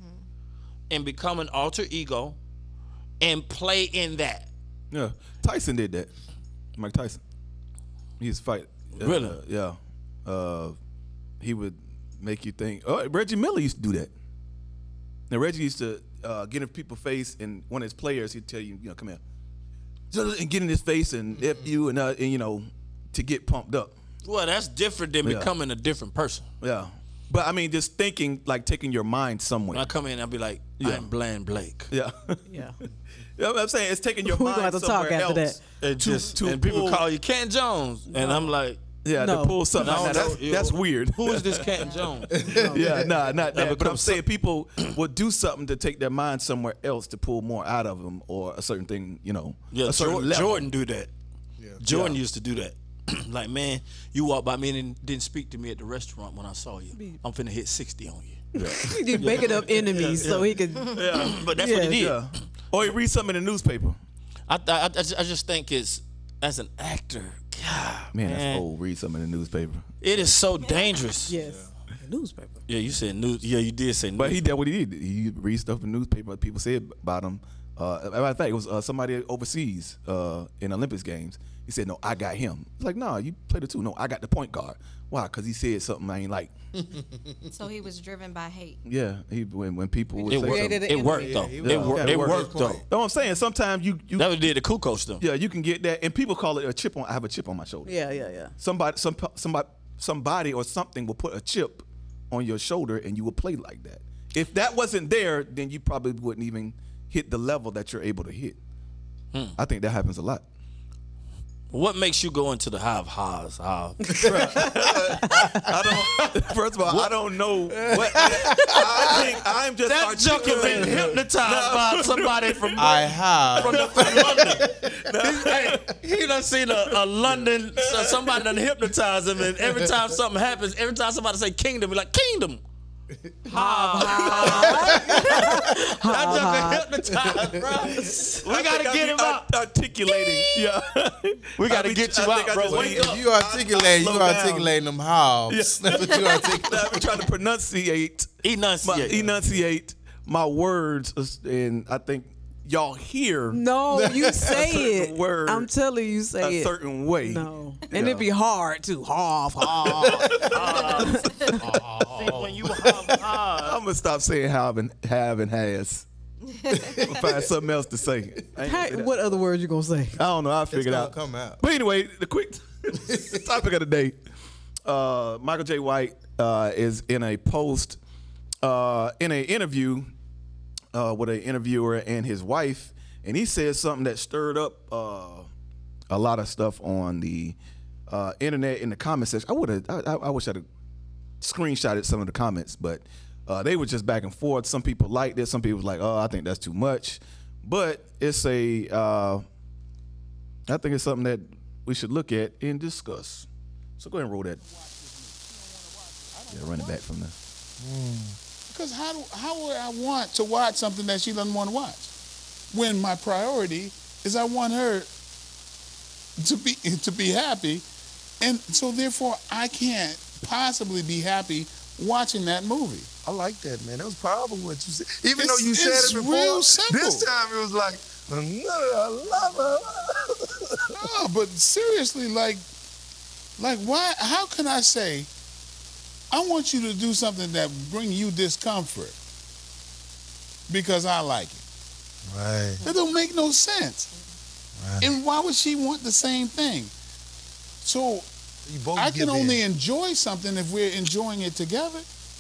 and become an alter ego and play in that. Yeah, Tyson did that. Mike Tyson. He used to fight. Uh, Really? uh, yeah. Uh, he would make you think. Oh, Reggie Miller used to do that. Now Reggie used to uh, get in people's face, and one of his players, he'd tell you, you know, come here, Just- and get in his face and f you, and, uh, and you know, to get pumped up. Well, that's different than Yeah. becoming a different person. Yeah. But I mean, just thinking, like taking your mind somewhere. When I come in, I'll be like, Yeah. I'm Bland Blake. Yeah. yeah. You know what I'm saying? It's taking your We're mind gonna have to talk somewhere after else. And To- just to and people pull- call you Canton Jones, and I'm like, Yeah, No. to pull something No, out. no, That's, you- that's weird. who is this Canton Jones? yeah, nah, not that. But I'm becomes saying people will do something to take their mind somewhere else to pull more out of them or a certain thing, you know. Yeah, a certain Jordan, level. Jordan do that. Jordan Yeah. used to do that. Like, man, you walked by me and didn't speak to me at the restaurant when I saw you. I'm finna hit sixty on you. He just making up enemies so he could. Yeah, but that's Yeah. what he did. Yeah. Or you read something in the newspaper. I, I, I, just, I just think it's, as an actor, God, Man, man, that's old. Read something in the newspaper. it is so dangerous. Yes. Newspaper. Yeah, you said news. Yeah, you did say news. But he did what he did. He read stuff in the newspaper. People said about him. Uh, as a matter of fact, it was uh, somebody overseas uh, in Olympics games. He said, "No, I got him." It's like, "No, you played the two. No, I got the point guard." Why? Because he said something I ain't like. So he was driven by hate. Yeah, he when when people would it say worked. Created something. an It worked enemy. though. Yeah, he It, was- wor- yeah, it it worked worked his though. point. No, I'm saying sometimes you you That was did the Kukoc them. yeah you can get that, and people call it a chip on. I have a chip on my shoulder. Yeah, yeah, yeah. Somebody some somebody somebody or something will put a chip on your shoulder, and you will play like that. If that wasn't there, then you probably wouldn't even hit the level that you're able to hit. Hmm. I think that happens a lot. What makes you go into the hive highs? Hive? I don't. First of all, I don't know what. I think I'm just That junkie been articulating. hypnotized by somebody from I have. from, the, from London. Hey, he done seen a, a London, so somebody done hypnotized him, and every time something happens, every time somebody say kingdom, he like, kingdom. Ha, That junkie hypnotized, bro. We gotta get him out. Articulating. Yeah. We gotta I be- get you I think out, I bro. just Wake need- up. If you articulate, you slow down. articulating them hogs. That's what you articulate. I've been trying to pronunciate my, Enunciate. enunciate my words, and I think y'all hear No, you say certain it. word I'm telling you, you say a it. certain way. No, and Yeah. it'd be hard too. Hard, hard. See, when you have hard, I'm gonna stop saying have and have and has. I'm gonna find something else to say. I, ain't gonna How, say that. what other words you gonna say? I don't know. I'll It's figure it gonna out. come out. But anyway, the quick topic of the day: uh, Michael J. White uh, is in a post, uh, in an interview uh, with an interviewer and his wife, and he said something that stirred up uh, a lot of stuff on the uh, internet in the comment section. I would have. I, I, I wish I'd have screenshotted some of the comments, but uh, they were just back and forth. Some people liked it. Some people was like, "Oh, I think that's too much." But it's a. Uh, I think it's something that we should look at and discuss. So go ahead and roll that. Yeah, run it back from there. Because how do, how would I want to watch something that she doesn't want to watch? When my priority is I want her to be to be happy, and so therefore I can't possibly be happy watching that movie. I like that, man. That was powerful what you said. Even It's- though you said it's it before, real simple. this time it was like, I love her. No, but seriously, like, like why? How can I say, I want you to do something that bring you discomfort because I like it? Right. That don't make no sense. Right. And why would she want the same thing? So You both I give can only in. enjoy something if we're enjoying it together.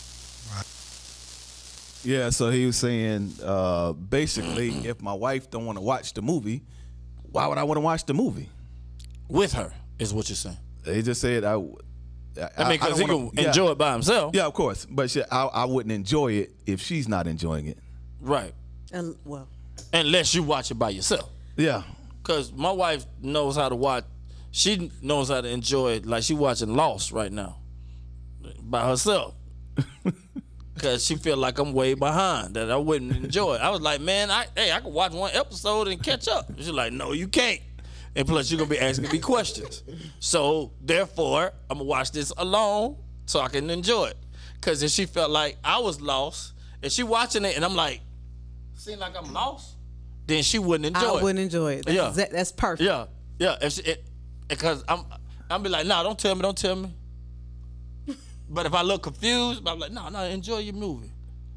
Yeah, so he was saying uh, basically, if my wife don't want to watch the movie, why would I want to watch the movie? with her is what you're saying. He just said I. I, I mean, I because don't he wanna- can yeah. enjoy it by himself. Yeah, of course, but shit, I, I wouldn't enjoy it if she's not enjoying it. Right. And well, Unless you watch it by yourself. Yeah, Because my wife knows how to watch. She knows how to enjoy it. Like she watching Lost right now by herself. Because she feel like I'm way behind, that I wouldn't enjoy it. I was like, man, I hey, I could watch one episode and catch up. She's like, no, you can't. And plus, you're going to be asking me questions. So, therefore, I'm going to watch this alone so I can enjoy it. Because if she felt like I was lost, if she watching it and I'm like, seem like I'm lost, then she wouldn't enjoy I it. wouldn't enjoy it. That's, Yeah. exact- that's perfect. Yeah, yeah. If she, it, because I'm, I'm be like, nah, don't tell me, don't tell me. But if I look confused, I'm like, no, no, enjoy your movie.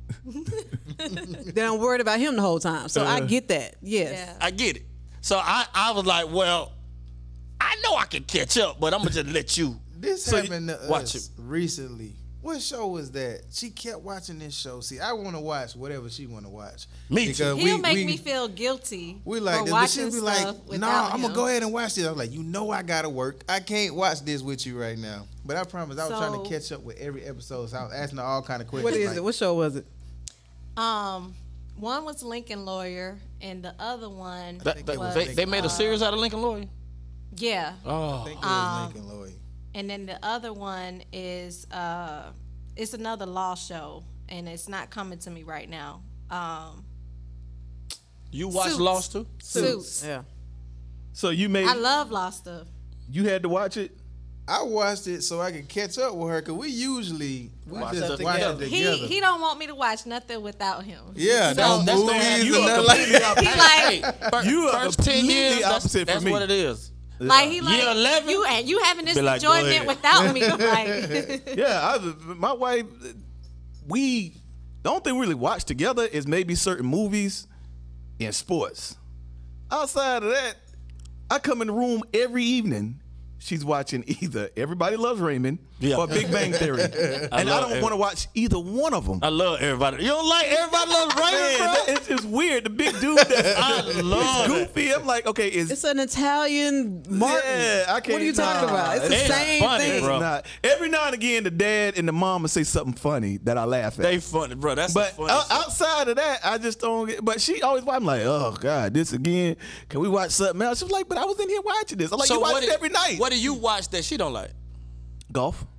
Then I'm worried about him the whole time. So I get that. Yes. Yeah. I get it. So I, I was like, well, I know I can catch up, but I'm gonna just let you. This So you- happened to watch us recently. What show was that? She kept watching this show. See, I want to watch whatever she want to watch. Me too. Because He'll we- make we- me feel guilty. We like for this, but watching she'll be like, stuff "No, without I'm gonna him. go ahead and watch this." I was like, "You know, I gotta work. I can't watch this with you right now." But I promise, I was trying to So- catch up with every episode. So I was asking her all kind of questions. What is like, it? What show was it? Um, one was Lincoln Lawyer, and the other one That, that- was, they, they made a uh, series out of Lincoln Lawyer. Yeah, I Oh, think it was Lincoln Lloyd. and then the other one is uh, it's another law show, and it's not coming to me right now. Um, you watch Suits. Lost too? Suits. Yeah. so you made I love law stuff. you had to watch it. I watched it so I could catch up with her because we usually we Watch just it watch together. it He together. he don't want me to watch nothing without him. yeah, So- no That's the movies you and are nothing like completely that. opposite. He Hey, fir- You are first ten completely years, that's, opposite from that's me. what it is. Like he like Year eleven? you and you having this Be like, go enjoyment ahead. without me. Like Yeah, I, my wife, we the only thing we really watch together is maybe certain movies and sports. Outside of that, I come in the room every evening. She's watching either Everybody Loves Raymond Yeah. or Big Bang Theory, and I, love don't every- want to watch either one of them. I love everybody. You don't like everybody loves Raymond, Man, bro? that- it's, it's weird. The big dude that's I love it. goofy. I'm like, okay, is It's an Italian Martin. Yeah, I can't. What are you talking nah, about? It's the It's same funny, thing. bro. Not. Every now and again, the dad and the mom will say something funny that I laugh at. They funny, bro. That's But funny. o- shit. outside of that, I just don't get. But she always, I'm like, oh God, this again. Can we watch something else? She was like, but I was in here watching this. I'm like, you watch what it do- every night. What do you watch that she don't like? Golf.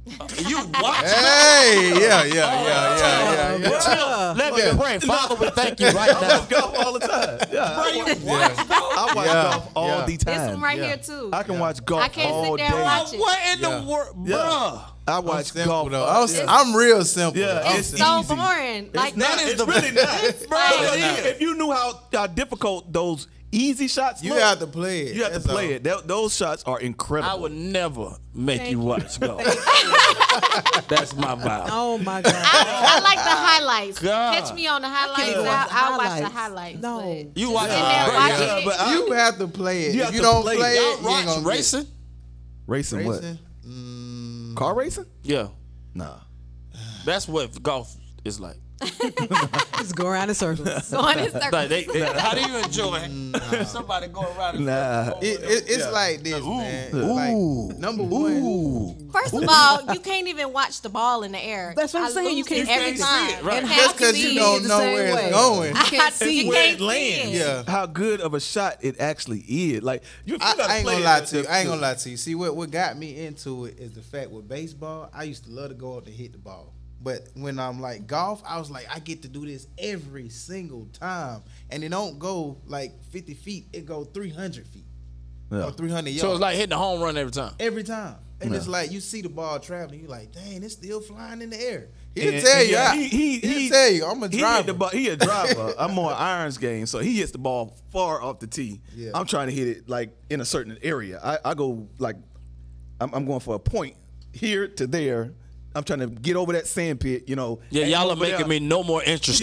You watch. Hey, yeah, yeah, yeah, yeah, yeah, yeah. Let me Yeah. pray. Father, we thank you right I now. watch golf all the time. Yeah, Bro, I you watch, watch golf? I watch Yeah, golf all yeah. the This time. one right Yeah. here too. I can watch golf I can't all sit there and day. watch it. What in Yeah. the world, Yeah. bruh? I I'm watch simple, golf. though. all I'm, day. I'm real simple. Yeah, though. I'm it's simple. So easy. boring. Like It's not, that is it's the- really not. Bro, Because it if- is. if you knew how, how difficult those easy shots You look, have to play it. you have to That's play all. it. That- those shots are incredible. I would never make you watch golf. That's my vow. Oh my God. I, I like the highlights. God. Catch me on the highlights. even I'll, watch the I'll watch the highlights. highlights. No. but You just watch sitting it. there Right, watching yeah, it. but I- You have to play it. You if have you to don't play play it. it, Y'all you ain't watch gonna get it. racing? racing what? Racing? Mm, Car racing? Yeah. Nah. That's what golf is like. Just go around in circles. Going in circles. Like they, they, how do you enjoy somebody going around and Nah. It, it, it's Yeah. like this, man. Ooh. Like, number one, Ooh. First of all, you can't even watch the ball in the air. That's what I'm I saying. You lose can't it every see time. it, right. You just can't because see you it. don't the know same where way. it's going. I can't see you where can't it see lands. it. Yeah. How good of a shot it actually is. Like you, you I, gotta I ain't play gonna it lie to- to you. I ain't to- gonna lie to you. See, what, what got me into it is the fact with baseball, I used to love to go out and hit the ball. But when I'm like golf, I was like, I get to do this every single time. And it don't go like fifty feet, it go three hundred feet. Yeah. Or three hundred yards. So it's like hitting a home run every time. every time. And Yeah. it's like you see the ball traveling, you're like, dang, it's still flying in the air. He And- didn't tell and you. yeah, I- he he he, he didn't tell you. I'm a He, hit driver. the ball, he a driver. I'm on irons game, so he hits the ball far off the tee. Yeah. I'm trying to hit it like in a certain area. I, I go like I'm, I'm going for a point here to there. I'm trying to get over that sand pit, you know. Yeah, and y'all are over making there. me no more interested.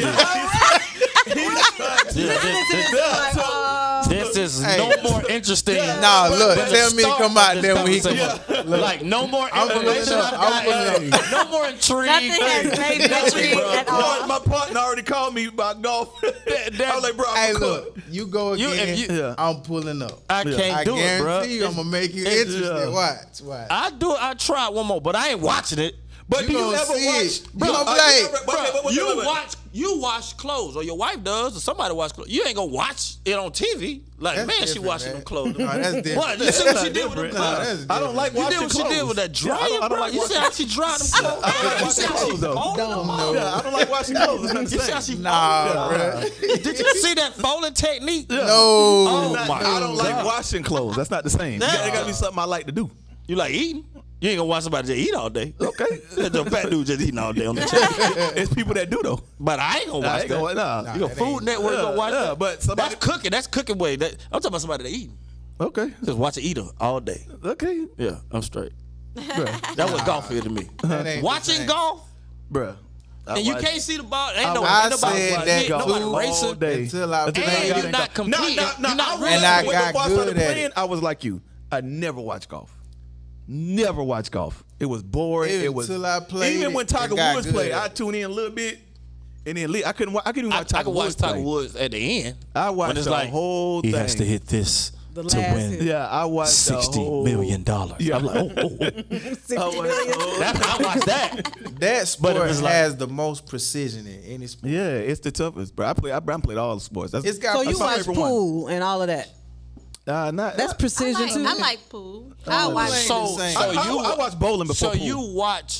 He's trying to- Yeah, this, this- Yeah, so- this is Hey. no more interesting. Nah, look, than the tell me to start come of out this there when he come conversation. up. Like no more I'm pulling information. up. I've I'm got. pulling up. No more intrigue. Nothing has made me intrigued at Bro, all. my partner already called me about golf. I was like, bro, Hey, I'm look, you go You- again. if you- Yeah. I'm pulling up. I can't I do it, bro. guarantee you, I'm gonna make you It's- interested. yeah. Watch, watch. I do. I tried one more, but I ain't watching it. But You do you gonna ever see watch? it. You Bro, gonna are be like, ever- wait, Bro, wait, wait, wait, you wait, wait. watch you watch clothes, or your wife does, or somebody watch clothes. You ain't gonna watch it on T V. Like, That's man, she different, watching man. them clothes. No, that's different. What? You see what she did with them different. clothes? Nah, that's I don't like You watching did what she clothes. did with that Yeah, I dryer, don't- I don't bro. like You see watching- how she dried them clothes? I don't like You see how watching she clothes, though. folded them Don't up? know. Yeah, I don't like watching clothes. It's not the You see how same. she Nah, folded them? bruh. Did you see that folding technique? No. Oh, Not- my I don't like God. washing clothes. That's not the same. Nah. It got to be something I like to do. You like eating? You ain't gonna watch somebody just eat all day. Okay. The fat dude just eating all day on the chair. It's people that do though. But I ain't gonna I watch ain't that. gonna, nah. You know, that Food ain't- Network Yeah, gonna watch yeah, that. but somebody- that's cooking. That's cooking way. That, I'm talking about somebody that eating. Okay. Just watch an eater all day. Okay. Yeah, I'm straight. Bruh. That was golf is to me. That ain't the Watching same. golf Bruh. I and you watch- can't see the ball. Ain't no, I ain't nobody, said ain't that nobody too racing. all day. Until I Until played. I And got you're in not golf. competing. No, no, no, You're not I really- And I before got I started good at playing, it. I was like you. I never watched golf. Never watched golf. It was boring. It It was until I played even it, when it Tiger got Woods good played. at I it. tune in a little bit, and then leave. I couldn't. wa- I couldn't even I, watch I Tiger could watch Woods Tiger play. Woods at the end. I watched when it's the like, whole he thing. has to hit this The to last win hit. Yeah, I watched the sixty whole- million dollars. Yeah. I'm like, oh, oh, oh. I watched the whole- That, I watched that. That sport it's like- has the most precision in any sport. Yeah, it's the toughest, bro. I play. I, I played all the sports. That's, It's got So that's you my watch favorite one. pool and all of that. Uh, not, That's I, I precision like, too. I like pool. I watch ain't So, the same. so I, I, you I watch bowling before so pool. you watch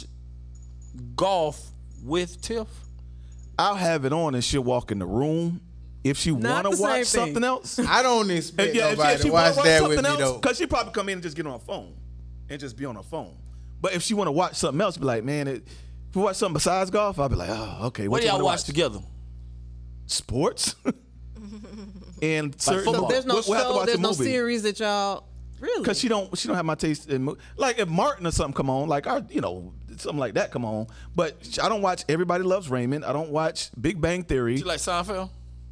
golf with Tiff? I'll have it on and she'll walk in the room. If she Not want the to same watch thing. something else, I don't expect yeah, if she, nobody if she to wanna watch that with something me else, though. because she probably come in and just get on her phone and just be on her phone. But if she want to watch something else, be like, man, it, if we watch something besides golf, I'll be like, oh, okay. What do you y'all wanna watch together? Sports. And certain, football. There's no we'll, we'll have to show. watch There's a no movie. series that y'all really. Cause she don't, she don't have my taste in mo- like if Martin or something come on, like our, you know, something like that come on. But I don't watch Everybody Loves Raymond. I don't watch Big Bang Theory. You like Seinfeld?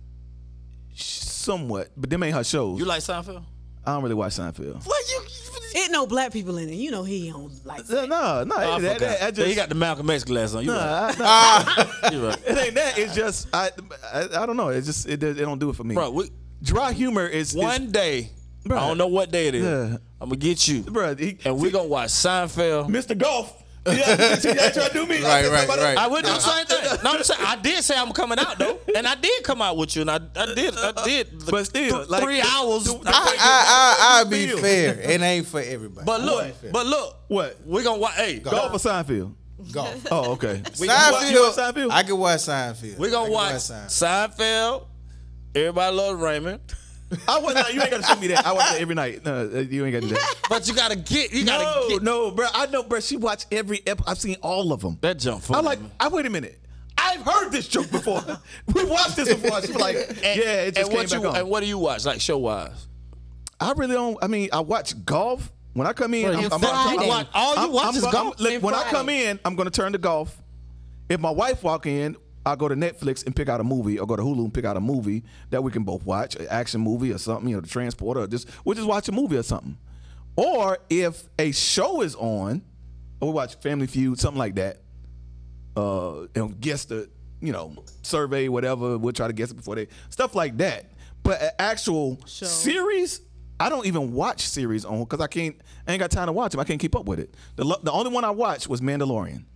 Somewhat, but them ain't her shows. You like Seinfeld? I don't really watch Seinfeld. What you? Ain't no black people in it. You know he don't like. Uh, No, no, Oh, I that, forgot. that, I Yeah, just, he got the Malcolm X glass on. You nah, right. I- You right. it ain't that. It's just I, I, I don't know. It's just it, it don't do it for me. Bro, we, Dry humor is one day, Bruh. I don't know what day it is. Yeah. I'm gonna get you, is, bro. He, and we gonna watch Seinfeld. Mister Golf. Yeah, see, y'all trying to do me. Right, right, right. I would do the same thing. No, I'm saying I did say I'm coming out though, and I did come out with you, and I, I did, I did. But still, th- like, three hours. the- the- I, I, I, I'll be Feel. fair. It ain't for everybody. but look, It ain't but look, What? we gonna watch. Hey, Golf or Seinfeld? golf. Oh, okay. We can watch- you watch Seinfeld, Seinfeld? I can watch Seinfeld. we I gonna can watch Seinfeld. Seinfeld. Everybody loves Raymond, I was not. You ain't gotta show me that. I watch that every night. No, you ain't gotta do that. but you gotta get. You gotta No, get no, bro. I know, bro. She watched every episode. I've seen all of them. that jump. I'm like, I wait a minute. I've heard this joke before. We watched this before. She was like, and, yeah, it just and what came you back on. and what do you watch like show wise? I really don't. I mean, I watch golf. When I come in, Bro, I'm, you I'm, Friday. I'm, Watch- all you I'm- watch I'm is gonna- golf? I'm- like, And when I come Friday. in, I'm going to turn to golf. If my wife walk in, I'll go to Netflix and pick out a movie, or go to Hulu and pick out a movie that we can both watch, an action movie or something, you know, the transporter, or just we'll just watch a movie or something. Or if a show is on, or we watch Family Feud, something like that. Uh, and guess the you know survey, whatever. We'll try to guess it before they stuff like that. But an actual Show. series, I don't even watch series on because I can't. I ain't got time to watch them. I can't keep up with it. The lo- the only one I watched was Mandalorian.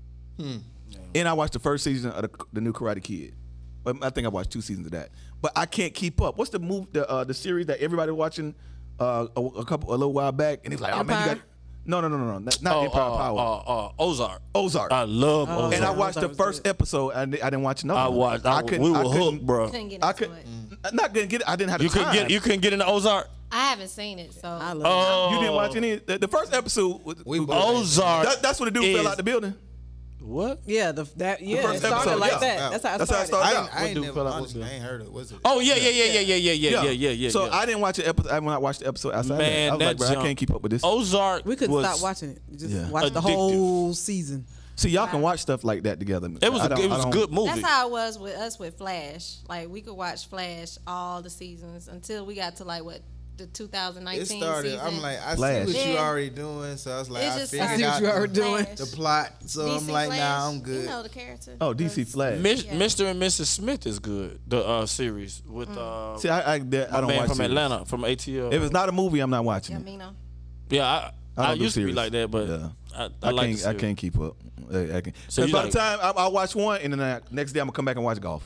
And I watched the first season of the, the new Karate Kid. But I think I watched two seasons of that. But I can't keep up. What's the move? The uh, the series that everybody watching uh, a, a couple a little while back, and it's like, oh man, you got Empire? no, no, no, no, no, not, not Oh, Empire uh, Power, uh, uh, Ozark. Ozark. I love Oh, Ozark. and I Ozark. watched the Ozark was first good. episode. I, di- I didn't watch another. I one. watched. I, couldn't- we were I couldn't- hooked, bro. Couldn't get I into could it. I'm not gonna get it. I didn't have the You time. couldn't get. You couldn't get into Ozark. I haven't seen it, so I love Oh, You didn't watch any. The, the first episode. Was, We was- both- Ozark. that, that's when the dude is- fell out the building. What? it. Yeah, the that yeah, it first started episode, like yeah. that. That's how it That's how it started. started. I, out. ain't- I ain't dude never, fell out honestly, with I ain't heard it. Was it? Oh yeah, yeah, yeah, yeah, yeah, yeah, yeah, yeah, yeah, yeah. So yeah. I didn't watch the episode. I when I watched the episode outside Man, that, I was that like, bro, I jump- can't keep up with this. Ozark. We couldn't was, stop watching it. Just Yeah. watch the Addictive. whole season. See, y'all can watch stuff like that together. It was I a, don't- it I was a don't- good movie. that's how it was with us with Flash. Like we could watch Flash all the seasons until we got to like what the two thousand nineteen It started. season. I'm like, I Flash. see what you Yeah. already doing, so I was like, It I just figured started I out see what you already the, doing. Flash. the plot. So D I'm C like, Flash, nah, I'm good. You know the character. Oh, D C Flash. Mis- Yeah. Mister and Missus Smith is good. The uh, series with uh, See, I I, that, I my don't man watch from series. Atlanta from A T L. If it's not a movie, I'm not watching Yeah, it. Mino. yeah, I, I I, don't do used to be series. like that, but Yeah. I, I, I, like the can't. I series. can't keep up. I, I can. So So you by like- the time I, I watch one, and then I, next day I'm gonna come back and watch golf.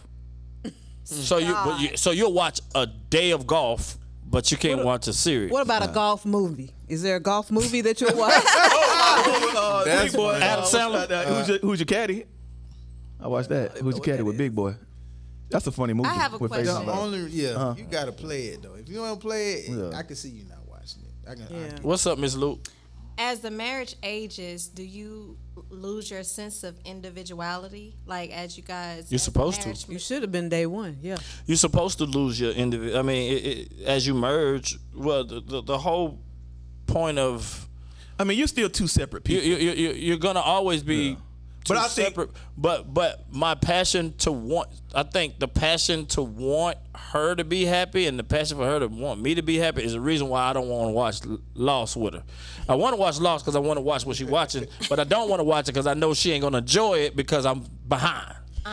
So you, but you, so you'll watch a day of golf, but you can't watch a series. What about a golf movie? Is there a golf movie that you'll watch? uh, That's Big boy. funny. Adam uh, Sandler? uh, uh, who's, your, who's your caddy? I watched that. Who's your caddy with Big Boy? That's a funny movie. I have a with Faith question. The Hill. only, yeah, Uh-huh. you gotta play it though. If you don't play it, Yeah. I can see you not watching it. I can. I Yeah. can- What's up, Miss Luke? As the marriage ages, do you lose your sense of individuality? Like as you guys, You're as the supposed to. marriage- You should have been day one. Yeah. You're supposed to lose your individual. I mean, it, it, as you merge, well, the, the, the whole point of I mean, you're still two separate you, people. you, you, you're gonna always be. Yeah. Two But I think- separate, but but my passion to want, I think the passion to want her to be happy and the passion for her to want me to be happy is the reason why I don't want to watch L- Lost with her. I want to watch Lost because I want to watch what she's watching, but I don't want to watch it because I know she ain't gonna enjoy it because I'm behind.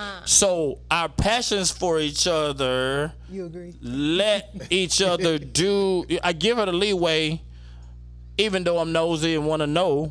So our passions for each other You agree? let each other do. I give her the leeway, even though I'm nosy and want to know.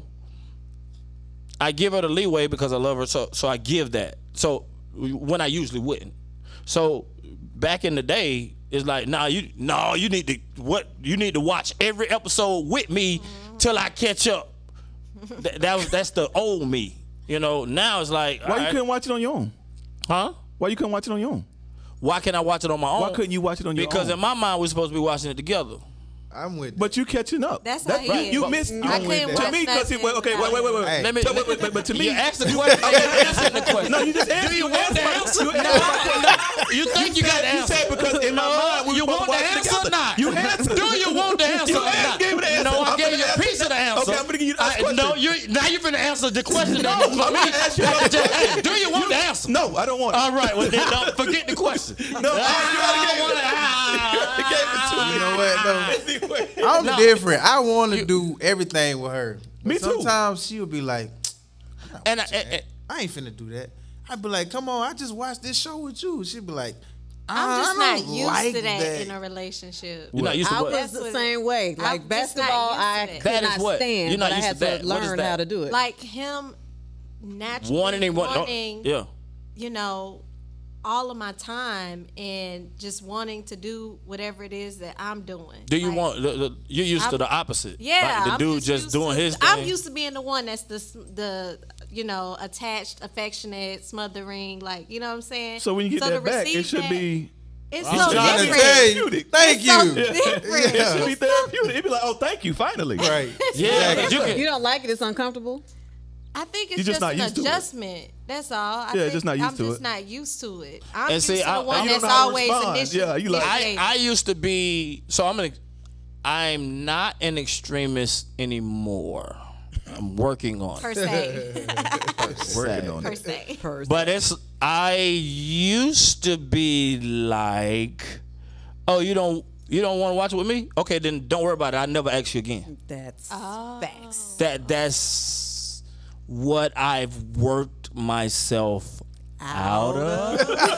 I give her the leeway because I love her, so so I give that. So when I usually wouldn't. So back in the day, it's like, nah, you no, you need to what you need to watch every episode with me till I catch up. That, that was that's the old me, you know. Now it's like, Why all you right, couldn't watch it on your own? huh? Why you couldn't watch it on your own? Why can't I watch it on my own? Why couldn't you watch it on your Because own? in my mind, we're supposed to be watching it together. I'm with. But you catching up. That's how he you, is. you missed. I You, couldn't with to that. watch me, because nothing wait, okay, wait, wait, wait, wait. Hey. Let me, But, but, but, but to me, you asked the question. I'm answering the question. no, you just answered. Do you you want the answered answer? my- No, no. You think you, got the You answer? said because in my mind we you were want supposed the to watch it answer or together. not? You answered. Do you want the answer You or not? gave me the answer. No, I I'm gave gonna you a answer- piece of the answer. Okay, I'm gonna give you the I- question. No, you now you're gonna answer the question. No, that you I'm gonna ask you another Just- question. hey, do you want the answer? No, I don't want it. All right, well then don't forget the question. No, Ah, you already gave I it. wanna- You gave it to me. You know what though? Anyway. I'm No. different. I want to do everything with her. But Me too. Sometimes she'll be like, And I, and- and- I ain't finna do that. I'd be like, come on, I just watched this show with you. She'd be like, I'm just I not don't used like to that, that. in a relationship. You're not used to I what? was That's the what- same way. Like I'm just not basketball, used to I that. could That is not what? stand, You're not but I used had to that. to What is learn that? how to do it. Like him naturally Wanting and want- wanting, yeah. you know, all of my time and just wanting to do whatever it is that I'm doing. Do you Like, want? The, the, you're used to I'm- the opposite. Yeah, like the I'm dude just, just, used doing to, his thing. I'm used to being the one that's the s- the you know attached, affectionate, smothering, like you know what I'm saying. So when you get So to that back, it receive should that, be. It's I'm so trying to different. tell you. Therapeutic. Thank It's so you. different. It should be therapeutic. It'd be like, oh, thank you, finally. Right. yeah, 'cause you can. You don't like it? It's uncomfortable. I think it's You're just just, not an used to it. adjustment. That's all. I Yeah, think just not used I'm to just it. not used to it. I'm And used see, to I- the one you don't that's know how to always respond. initiating. Yeah, you like- I, I used to be so I'm an I'm not an extremist anymore. I'm working on per it. se, Working on per it. se. But it's I used to be like, oh, you don't you don't want to watch it with me? Okay, then don't worry about it. I never ask you again. That's Oh. facts. That that's what I've worked myself out of.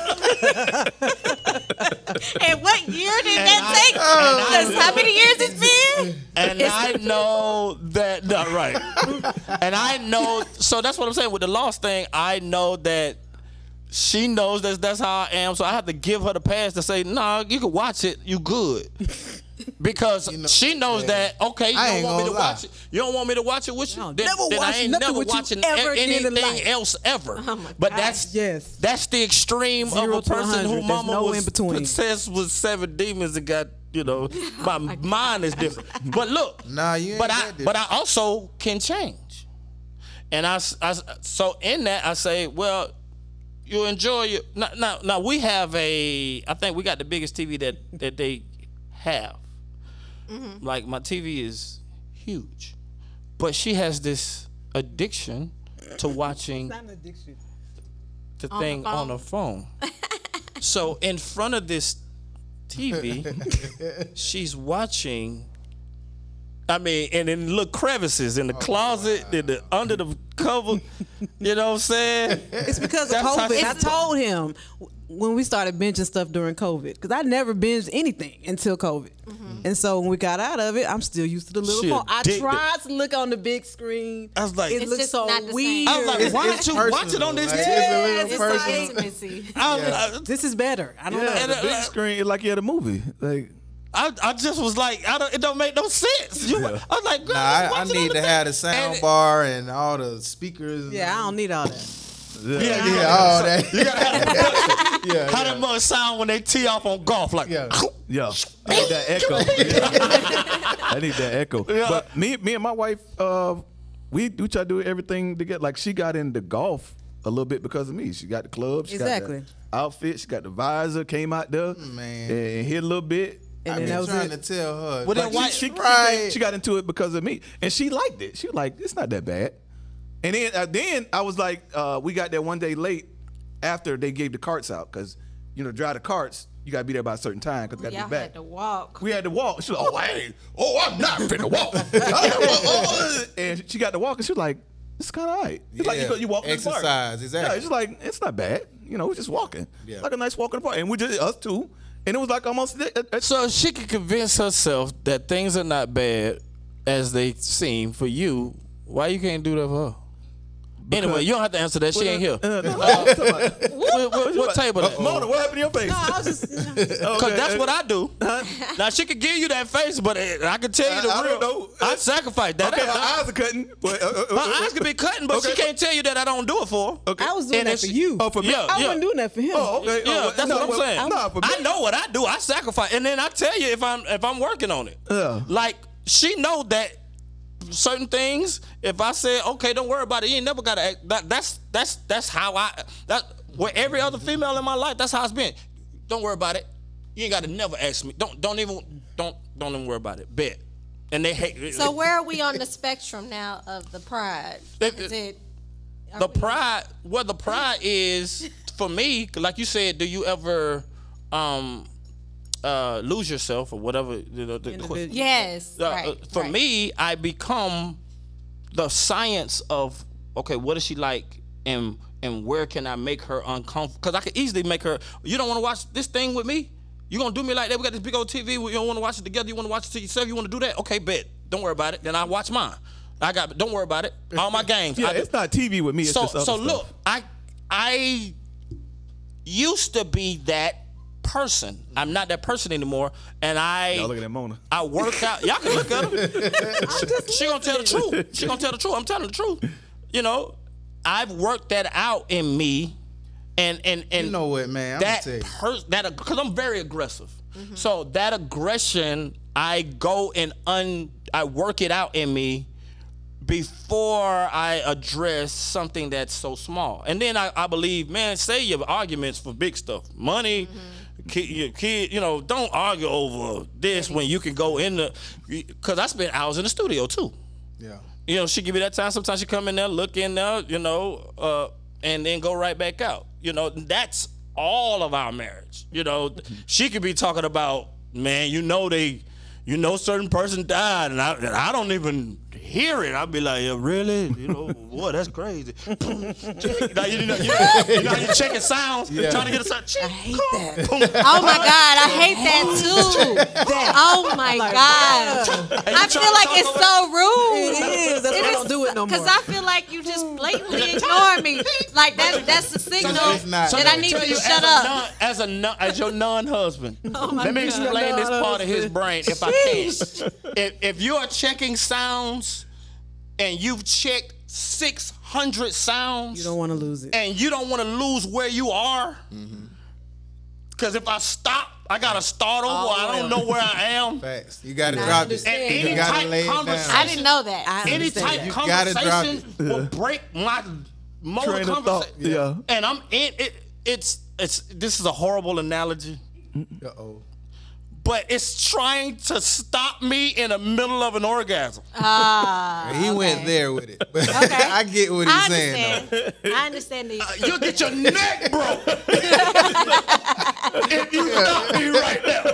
And what year did that take? Because how many years it's been? And I know that no, right. And I know so that's what I'm saying with the lost thing. I know that she knows that that's how I am. So I have to give her the pass to say, nah, you can watch it. You good. Because You know, she knows yeah. that okay, you I don't ain't want me to gonna lie. watch it. You don't want me to watch it with you. No, then never then watch I ain't nothing never with you watching ever a- again in anything life. else ever. Oh my but God. that's Yes. that's the extreme Zero of a to a person who hundred. There's mama no was in between. possessed with seven demons and got, you know, my mind is different. But look, Nah, you ain't but that I different. but I also can change. And I, s- I s- so in that I say, well, you enjoy your now, now now we have a I think we got the biggest T V that that they have. Like my T V is huge. But she has this addiction to watching Not an addiction. the On the thing on the phone. So in front of this T V, she's watching. I mean, and in little crevices in the closet, in the under the cover. You know what I'm saying? It's because of That's how COVID. she- I told him when we started binging stuff during COVID, because I never binged anything until COVID. And so when we got out of it, I'm still used to the little She phone. I addicted. tried to look on the big screen. I was like, It It's looks just so not the same. weird. I was like, It's- why it's don't you watch it personal, on this like, T V? it's a little It's the personal. intimacy. I, I, This is better. I don't Yeah, know. the uh, big screen is like you had a movie. Like, I, I just was like, I don't, it don't make no sense. You, Yeah. I was like, girl, Nah, I, just I watch it on need the to thing. have the sound And- bar and all the speakers. Yeah, I don't need all that. yeah, Yeah, Yeah, all that. yeah, How yeah. that mug sound when they tee off on golf? Like, Yeah. yeah. I need that echo. I need that echo. Yeah. But me, me and my wife, uh, we we try to do everything together. Like she got into golf a little bit because of me. She got the club. She Exactly. got the outfit. She got the visor. Came out there Man. and hit a little bit. And I've then been that was trying it. to tell her. Well, then like, why- she, she, right. she got into it because of me, and she liked it. She was like, "It's not that bad." And then, uh, then I was like, uh, "We got there one day late after they gave the carts out because, you know, drive the carts, you gotta be there by a certain time because got to Y'all be back." had to walk. We had to walk. She was like, "Oh, I ain't. Oh, I'm not finna walk." And she got to walk, and she was like, "It's kind of alright. It's like you, Yeah. go, you walk in the park. Exercise, exactly. Yeah, it's just like it's not bad. You know, we're just walking. Yeah. Like a nice walk in the park, and we just us two, and it was like almost. Uh, uh, So she can convince herself that things are not bad as they seem for you. Why you can't do that for her? Anyway, you don't have to answer that. She ain't here. uh, no, I'm talking about- What, what, what table that? Uh, Mona, what happened to your face? No, I was just. You know. Because that's what I do. Now she could give you that face, but uh, I can tell you the I- I real. don't know. I sacrifice that. Okay, I- her I- eyes are cutting. But, uh, uh, uh, my eyes could be cutting, but she Okay. can't tell you that I don't do it for her. Okay. I was doing And that if for she- you. Oh, for me? Yeah, I yeah. wasn't doing that for him. Oh, okay. Yeah, Oh, that's no, what I'm well, saying. no, for me. I know what I do. I sacrifice, and then I tell you if I'm if I'm working on it. Yeah. Like she know that certain things. If I say, okay, don't worry about it, you ain't never gotta act. That, that's that's that's how I that with every other female in my life. That's how it's been. Don't worry about it. You ain't gotta never ask me. Don't don't even don't don't even worry about it. Bet. And they hate. So where are we on the spectrum now of the pride? It- Is it are the we- pride where the pride is for me, like you said, do you ever um uh lose yourself or whatever you know, the, Individual. Yes, uh, right. uh, for right. me I become the science of okay, what is she like and and where can I make her uncomfortable? Because I could easily make her, you don't want to watch this thing with me? You gonna do me like that? We got this big old T V. You don't want to watch it together. You want to watch it to yourself. You want to do that? Okay, bet. Don't worry about it. Then I watch mine. I got. Don't worry about it. All my games. Yeah, I, it's not T V with me. It's so just other so stuff. look, I I used to be that person. I'm not that person anymore, and I Y'all look at that Mona. I work out. Y'all can look at her. She gonna tell the truth. She gonna tell the truth. I'm telling the truth. You know, I've worked that out in me, and and and You know what, man? I'm that gonna tell you. per, that because I'm very aggressive. So that aggression, I go and un I work it out in me before I address something that's so small. And then I, I believe, man, say your arguments for big stuff, money. Kid, your kid, you know, don't argue over this when you can go in the, because I spent hours in the studio too. Yeah. You know, she give me that time. Sometimes she come in there, look in there, you know, uh, and then go right back out. You know, that's all of our marriage. You know, she could be talking about, man, you know they, you know, certain person died, and I, and I don't even hear it. I'd be like, yeah, really? You know, boy, that's crazy. now, you know, you know, you know, you're checking sounds, Yeah. trying to get a sound. I hate that. Oh my God, I hate that too. Oh my God. I feel like it's so rude. It is. That's why I don't do it no more. Because I feel like you just blatantly ignore me. Like that's that's the signal it's not. that I need you to As shut a up. non- as a non- as your non-husband, Oh let me explain this part of his brain if I can. If if you are checking sounds and you've checked six hundred sounds, You don't want to lose it. and you don't want to lose where you are, because if I stop, I gotta start over. I don't know where I am. Facts. You gotta Now I drop it. understand. And You any gotta type lay it down. conversation- I didn't know that. I Any understand type that. You gotta drop conversation it. will break my mode Train of of thought. conversation. Yeah. And I'm in it. It's it's. This is a horrible analogy. Uh-oh. But it's trying to stop me in the middle of an orgasm. Ah, He went there with it. But Okay. I get what he's I saying, understand. I understand the. You'll get your neck broke if you stop me right now.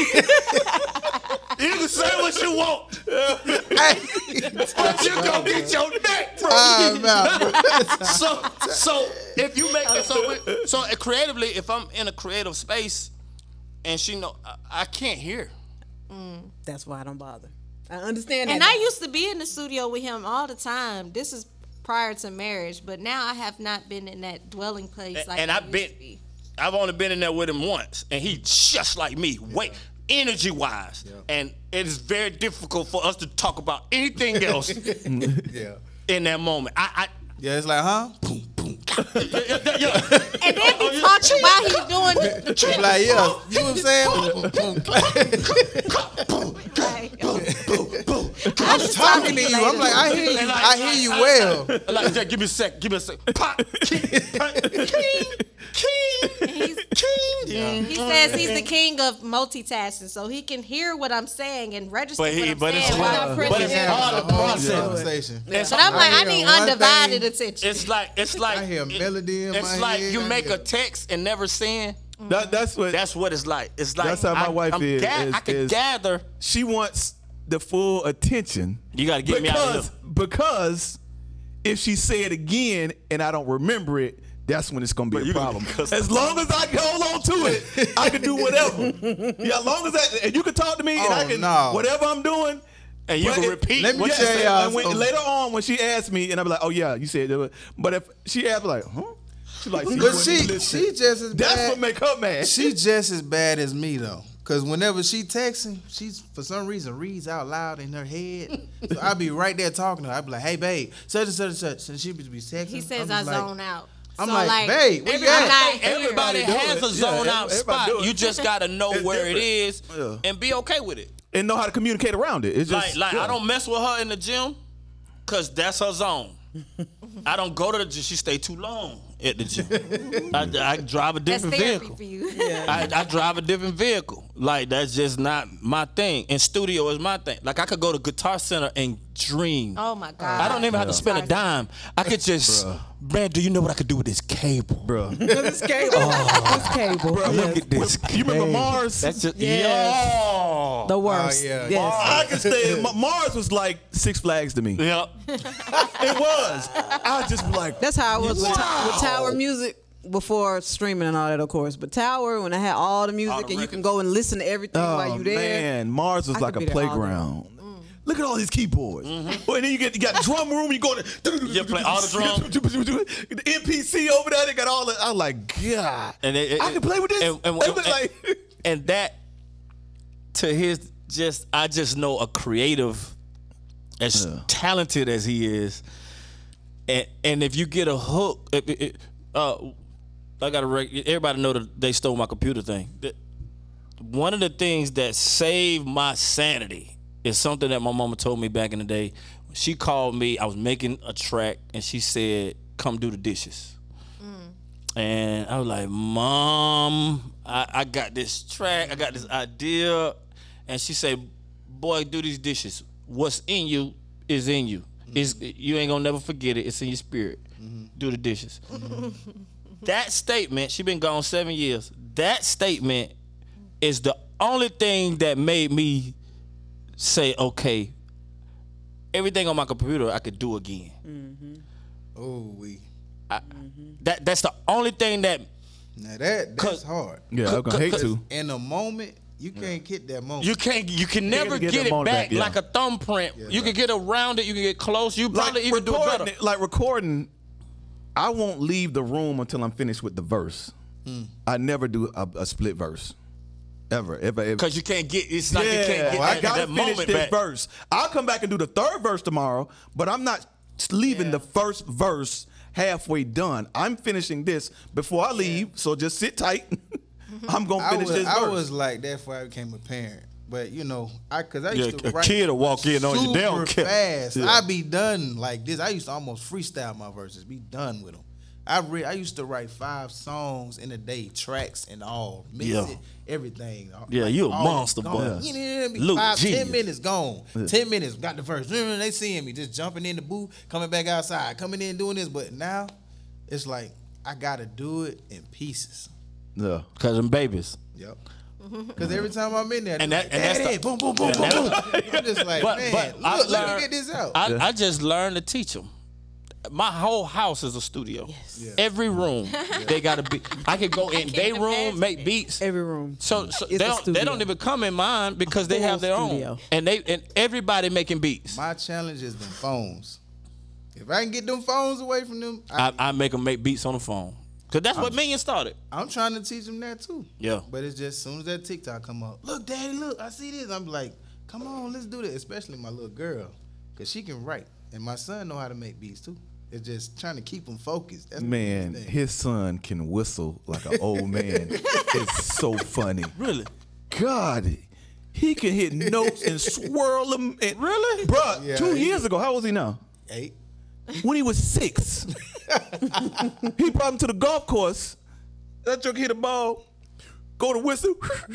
You can say what you want, but you gonna get your neck broke. I'm out. so, so if you make it so, we- so creatively, if I'm in a creative space, and she know I, I can't hear. That's why I don't bother. I understand that. And now. I used to be in the studio with him all the time. This is prior to marriage, but now I have not been in that dwelling place like and I I've used been, to be. I've only been in there with him once, and he just like me, wait, energy wise, and it is very difficult for us to talk about anything else Yeah. in that moment. I, Yeah, it's like, huh? I yeah, yeah. And then he talks while he's doing the It's like, yeah. You know what I'm saying? I'm talking to you. I'm like, I hear you. And like, I hear you well. Like, Jack, give me a sec, give me a sec. Pop, king, king, He's, king. he says he's the king of multitasking, so he can hear what I'm saying and register But he, what I'm but it's saying. hard, without but it's pressing hard to A whole process. conversation. It's But I'm like, I I need hear one undivided thing. attention. It's like it's like I hear a it- melody in It's my like head. you I make hear- a text and never send. That, that's what. That's what it's like. It's like That's how my I, wife I'm is, ga- is- I can is- gather. she wants the full attention. You got to get me out of because here. because if she say it again and I don't remember it, that's when it's gonna be But a you gonna problem. cuss As long as I can hold on to it, I can do whatever. Yeah, as long as that, and you can talk to me, and I Oh, can no. whatever I'm doing. And you but can it- repeat. let me what Yes, you tell said. y'all and when, something. later on when she asked me, and I'll be like, "Oh yeah, you said that." But if she asked, like, "Huh?" She's like, But she, she just as that's bad. what make her mad. She just as bad as me though. Cause whenever she texting, she's for some reason reads out loud in her head. So I be right there talking to her. I be like, "Hey babe, such and such and such," and she be be texting. He says I'm I just like- zone out. I'm so like, babe, where you I'm at? not here. Everybody Everybody has do a it. zone Yeah, out everybody spot. do it. You just got to know It's where it different. is Yeah. and be okay with it. and know how to communicate around it. It's just Like, like yeah. I don't mess with her in the gym because that's her zone. I don't go to the gym. She stay too long at the gym. I, I drive a That's different therapy vehicle. for you. I, I drive a different vehicle. Like, that's just not my thing. And studio is my thing. Like, I could go to Guitar Center and dream. Oh my God. I don't even have to spend a dime. I could just, man, do you know what I could do with this cable? bro. It's cable. It's cable. Look Yes. at this. You remember cable. Mars? That's just, Yes. yeah. The worst. Oh, yeah. Yes. I can stay. Ma- Mars was like Six Flags to me. Yeah. It was. I just be like, That's how I was with, Wow. with Tower Music before streaming and all that, of course. But Tower, when I had all the music All the and you can records. go and listen to everything oh while you there. man, Mars was I like could a be there all day. playground. Look at all these keyboards. Mm-hmm. Oh, and then you get you got drum room. You go to You play all the drums. The N P C over there. They got all the. I'm like, God. And it, it, I can play with this. And, and, They and, was like, and that to his just I just know a creative as Yeah. talented as he is, and and if you get a hook, it, it, uh, I got to rec- everybody know that they stole my computer thing. The- One of the things that saved my sanity is something that my mama told me back in the day. She called me. I was making a track, and she said, "Come do the dishes." And I was like, Mom, I, I got this track, I got this idea. And she said, boy, do these dishes. What's in you is in you. It's, you ain't gonna never forget it. It's in your spirit. Do the dishes. That statement, she been gone seven years. That statement is the only thing that made me say, okay, everything on my computer I could do again. Oh, we. That that's the only thing that Now that that's Cause- hard. yeah, I'm gonna hate Cause- to. In a moment, you can't get that moment. you can't you can never get get, that it moment back, back, yeah. like a thumbprint. you can get around it, you can get close, you probably even do it recording better. it- like recording, I won't leave the room until I'm finished with the verse. I never do a, a split verse, ever, ever, ever. Because you can't get it's like yeah, you can't get I that, gotta that finish moment this back. verse. I'll come back and do the third verse tomorrow, but I'm not leaving the first verse halfway done. I'm finishing this before I leave, so just sit tight. I'm gonna I finish was, this I verse. was like that before I became a parent. But you know, I cause I Yeah, used to a write kid will walk in on you, they don't super care. fast. Yeah. I be done like this. I used to almost freestyle my verses, be done with them. I re- I used to write five songs in a day, tracks and all, mix Yeah. it, everything. Yeah, you a all monster, gone. boy. You know, be Luke five, genius. ten minutes gone. Ten minutes, got the verse. They seeing me just jumping in the booth, coming back outside, coming in doing this. But now, it's like I gotta do it in pieces. yeah. Because them babies. Yep. Because every time I'm in there, And they're that- like, and that's "Daddy, the- boom, boom, boom, boom, boom." I'm just like, But man, but look, I let learned, me get this out. I, I just learned to teach them. My whole house is a studio. Yeah. Every room they gotta be. I could go in their room, make beats. Every room. So, so they It's a don't they studio. don't even come in mine because they full have their studio. own, and they and everybody making beats. My challenge is them phones. If I can get them phones away from them, I, I, I make them make beats on the phone because that's what Million started. I'm trying to teach them that too. Yeah. But it's just as soon as that TikTok come up, look, Daddy, look, I see this. I'm like, come on, let's do this. Especially my little girl, cause she can write, and my son know how to make beats too. It's just trying to keep them focused. That's the Man, biggest thing. his son can whistle like an old man. It's so funny. Really? God, he can hit notes and swirl them. And, Really? Bruh, Yeah, two he- years ago, how old is he now? Eight. When he was six, he brought him to the golf course. That joke hit a ball, go to whistle.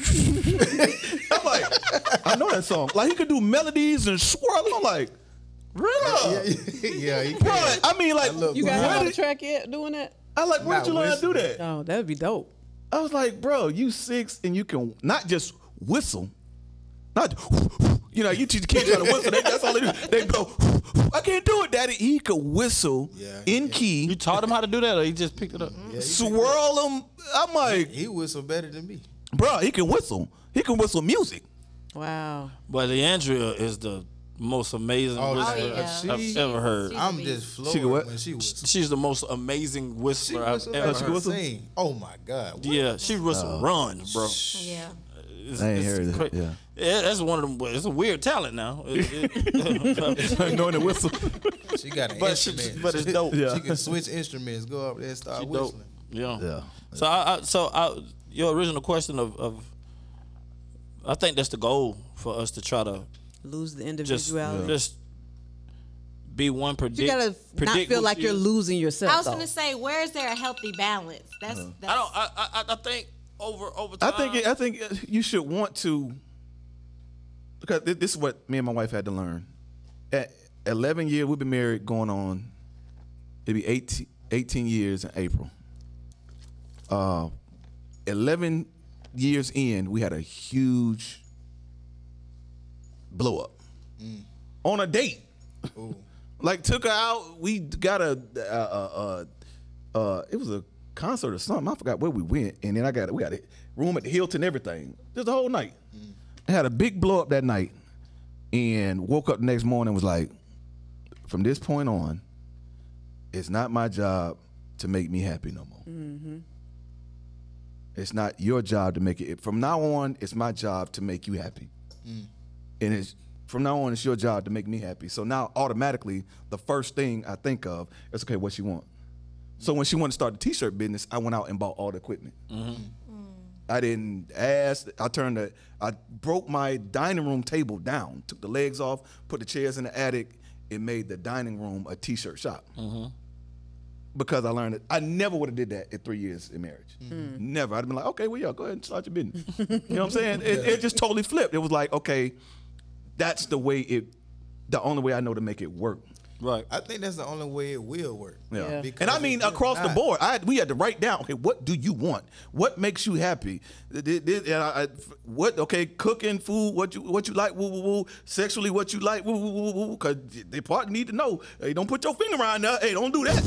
I'm like, I know that song. Like, he could do melodies and swirl. I'm like, really? Yeah, yeah, he Bro, can. I mean, like, That little You got where him on the did- track yet doing that? I like, where Not did you learn how to do whistling. that? Oh, that'd be dope. I was like, bro, you six and you can not just whistle, not you know, you teach the kids how to whistle. They, that's all they do. They go, I can't do it, Daddy. He could whistle Yeah, in yeah. key, You taught him how to do that, or he just picked it up? Yeah, he, swirl them. I'm like, he whistle better than me. bro, he can whistle. He can whistle music. Wow. But Leandria is the most amazing Oh, whistler yeah. I've She- ever heard. She's I'm a just beast. She floored can what? when she whistle. She's the most amazing She whistler I've whistle ever like she heard. a whistle? sing. Oh my God. What? Yeah, she whistle runs, bro. Yeah. It's- I ain't it's heard it, cra- yeah. Yeah, that's one of them. It's a weird talent now. It- it- Knowing the whistle. She got an But she- instrument. but it's dope. Yeah. She can switch instruments, go up there and start She dope. whistling. Yeah. Yeah. So I, I so I, your original question of, of I think that's the goal for us to try to Lose the just individuality. just be one predict. You gotta not predict feel who like she you're is. losing yourself. I was though. gonna say, where is there a healthy balance? That's, that's I don't. I, I I think over over time. I think it, I think you should want to, because thi- this is what me and my wife had to learn. At eleven years, we've been married, going on maybe eighteen, eighteen years in April. Uh, eleven years in, we had a huge blow up mm. on a date. Ooh. Like took her out. We got a uh, uh, uh, uh, it was a concert or something. I forgot where we went, and then I got we got a room at the Hilton, everything, just the whole night. Mm. I had a big blow up that night, and woke up the next morning and was like, from this point on, it's not my job to make me happy no more. Mm-hmm. It's not your job to make it. From now on, it's my job to make you happy. Mm. And it's from now on, it's your job to make me happy. So now, automatically, the first thing I think of is, okay, what she want? So when she wanted to start the T-shirt business, I went out and bought all the equipment. Mm-hmm. Mm. I didn't ask. I turned the. I broke my dining room table down, took the legs off, put the chairs in the attic, and made the dining room a T-shirt shop. Mm-hmm. Because I learned it. I never would have did that in three years in marriage. Mm. Never. I'd have been like, okay, well, yeah, go ahead and start your business. You know what I'm saying? It, it just totally flipped. It was like, okay, that's the way it, the only way I know to make it work. Right. I think that's the only way it will work. Yeah. yeah. And I mean across not, the board. I had, we had to write down, okay, what do you want? What makes you happy? And I, I, what okay, cooking, food, what you what you like, woo woo woo, sexually what you like, woo woo woo woo, because they part need to know. Hey, don't put your finger around there. Hey, don't do that.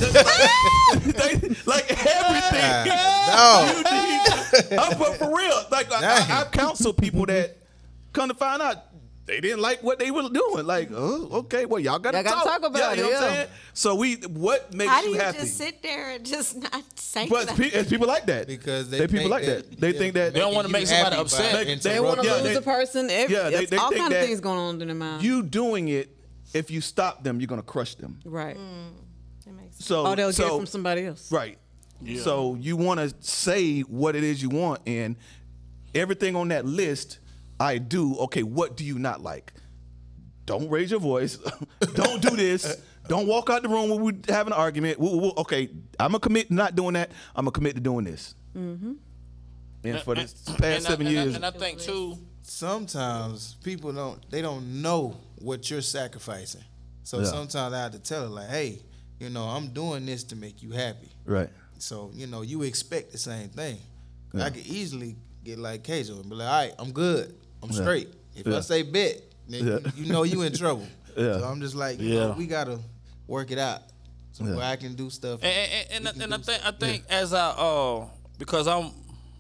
they, like everything. Uh, no. You need, I'm for real. Like I, I, I've counseled people that come to find out they didn't like what they were doing. Like, oh, okay, well, y'all got to talk. talk about yeah, it. You know yeah. what I'm saying? So we, what makes How do you you happy? just sit there and just not say But that? it's people like that. Because they they people think like that. that- They yeah, think that They don't want to make somebody upset. They- They want to yeah, lose they- a person. Every, yeah, they- they all think kind of that things going on in their mind. you doing it, if you stop them, you're gonna crush them. right. That makes sense. So Oh, they'll so, get it from somebody else. Right. Yeah. So you want to say what it is you want, and everything on that list, I do. Okay, what do you not like? Don't raise your voice. Don't do this. Don't walk out the room when we have an argument. We'll, we'll, okay, I'm gonna commit to not doing that. I'm gonna commit to doing this. Mm-hmm. And for this past and seven I, years, and I, and I think too. Sometimes people don't they don't know what you're sacrificing. So Yeah. sometimes I have to tell her like, hey, you know, I'm doing this to make you happy. right? So, you know, you expect the same thing. Yeah. I could easily get like Keijo and be like, all right, I'm good. I'm Yeah. straight. If Yeah. I say bet, then Yeah. you, you know you in trouble. Yeah. So I'm just like, you Yeah. know, we gotta work it out. So Yeah. where I can do stuff. And and, and, can and I do think I stuff. think as I uh because I'm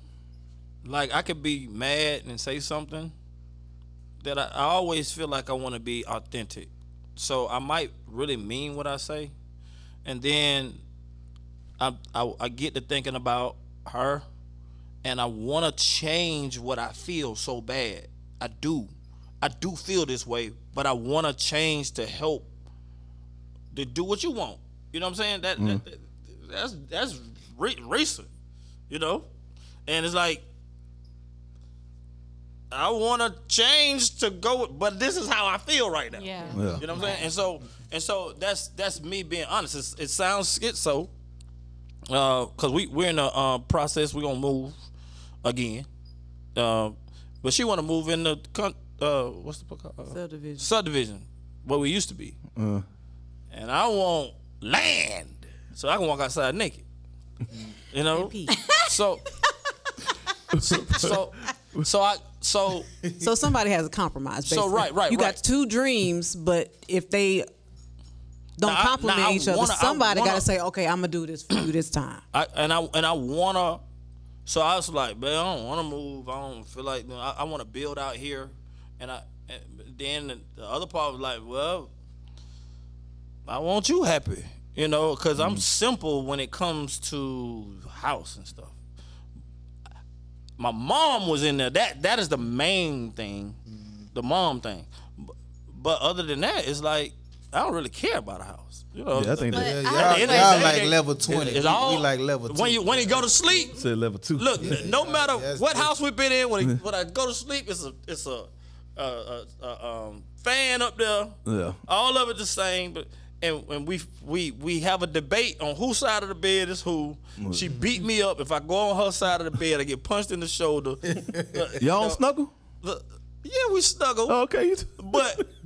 like I could be mad and say something that I, I always feel like I want to be authentic. So I might really mean what I say, and then I I, I get to thinking about her, and I want to change what I feel so bad. I do, I do feel this way, but I want to change to help to do what you want. You know what I'm saying? That, Mm. that that's that's re- recent, you know, and it's like I want to change to go, but this is how I feel right now. Yeah. Yeah. You know what I'm saying? And so and so that's that's me being honest. It's, it sounds schizo, uh, cause we we're in a uh, process. We're gonna move again, uh, but she want to move in the con- uh, what's the book called? Uh, Subdivision. subdivision, where we used to be, Uh, and I want land so I can walk outside naked. You know, so so so so I so So somebody has a compromise. So, Basically. right, right, You right. got two dreams, but if they don't Now, I- compliment now, I each other, wanna- I somebody wanna- got to say, "Okay, I'm gonna do this for you this time." I and I and I wanna. So I was like, man, I don't want to move. I don't feel like I, I want to build out here, and I. And then the, the other part was like, well, I want you happy, you know, because I'm simple when it comes to house and stuff. My mom was in there. That that is the main thing, the mom thing. But, but other than that, it's like I don't really care about a house. You know, yeah, I think But that Yeah, I- y'all, At the end of y'all the like day, level twenty. It's we, all, we like level two. When you when you go to sleep, said level two. look, no matter Yes, what yes. house we've been in, when, I, when I go to sleep, it's a it's a, a, a, a um, fan up there. Yeah. All of it the same, but and, and we we we have a debate on whose side of the bed is who. She beat me up. If I go on her side of the bed, I get punched in the shoulder. Y'all don't snuggle? The- yeah, we snuggle, Oh, okay. but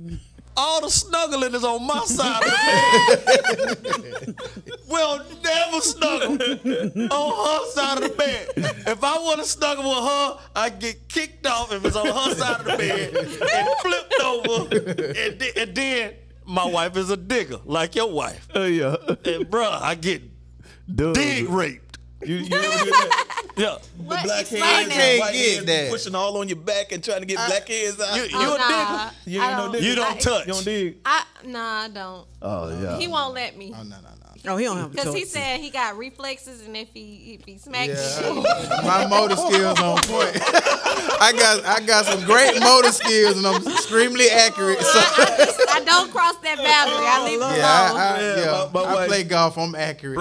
all the snuggling is on my side of the bed. We'll never snuggle on her side of the bed. If I want to snuggle with her, I get kicked off if it's on her side of the bed and flipped over. And, th- and then my wife is a digger, like your wife. Oh, yeah. And bruh, I get Dude. dig raped. You, you ever do that? Yeah. What? Black Explain hands, that. can't white get hands that. pushing all on your back and trying to get black hands out. You, you Oh, a nah. digger? You I ain't no don't- digger. You don't I- touch. You don't dig? I nah, I don't. Oh, yeah. He won't let me. Oh no no no. Oh, he don't have a Cause he choice. said he got reflexes, and if he if he smacked Yeah, me, my motor skills on point. I got I got some great motor skills, and I'm extremely accurate. So I, I, just, I don't cross that boundary. I leave it yeah, alone. I, I, Yeah, yeah, my- my I wife- play golf. I'm accurate.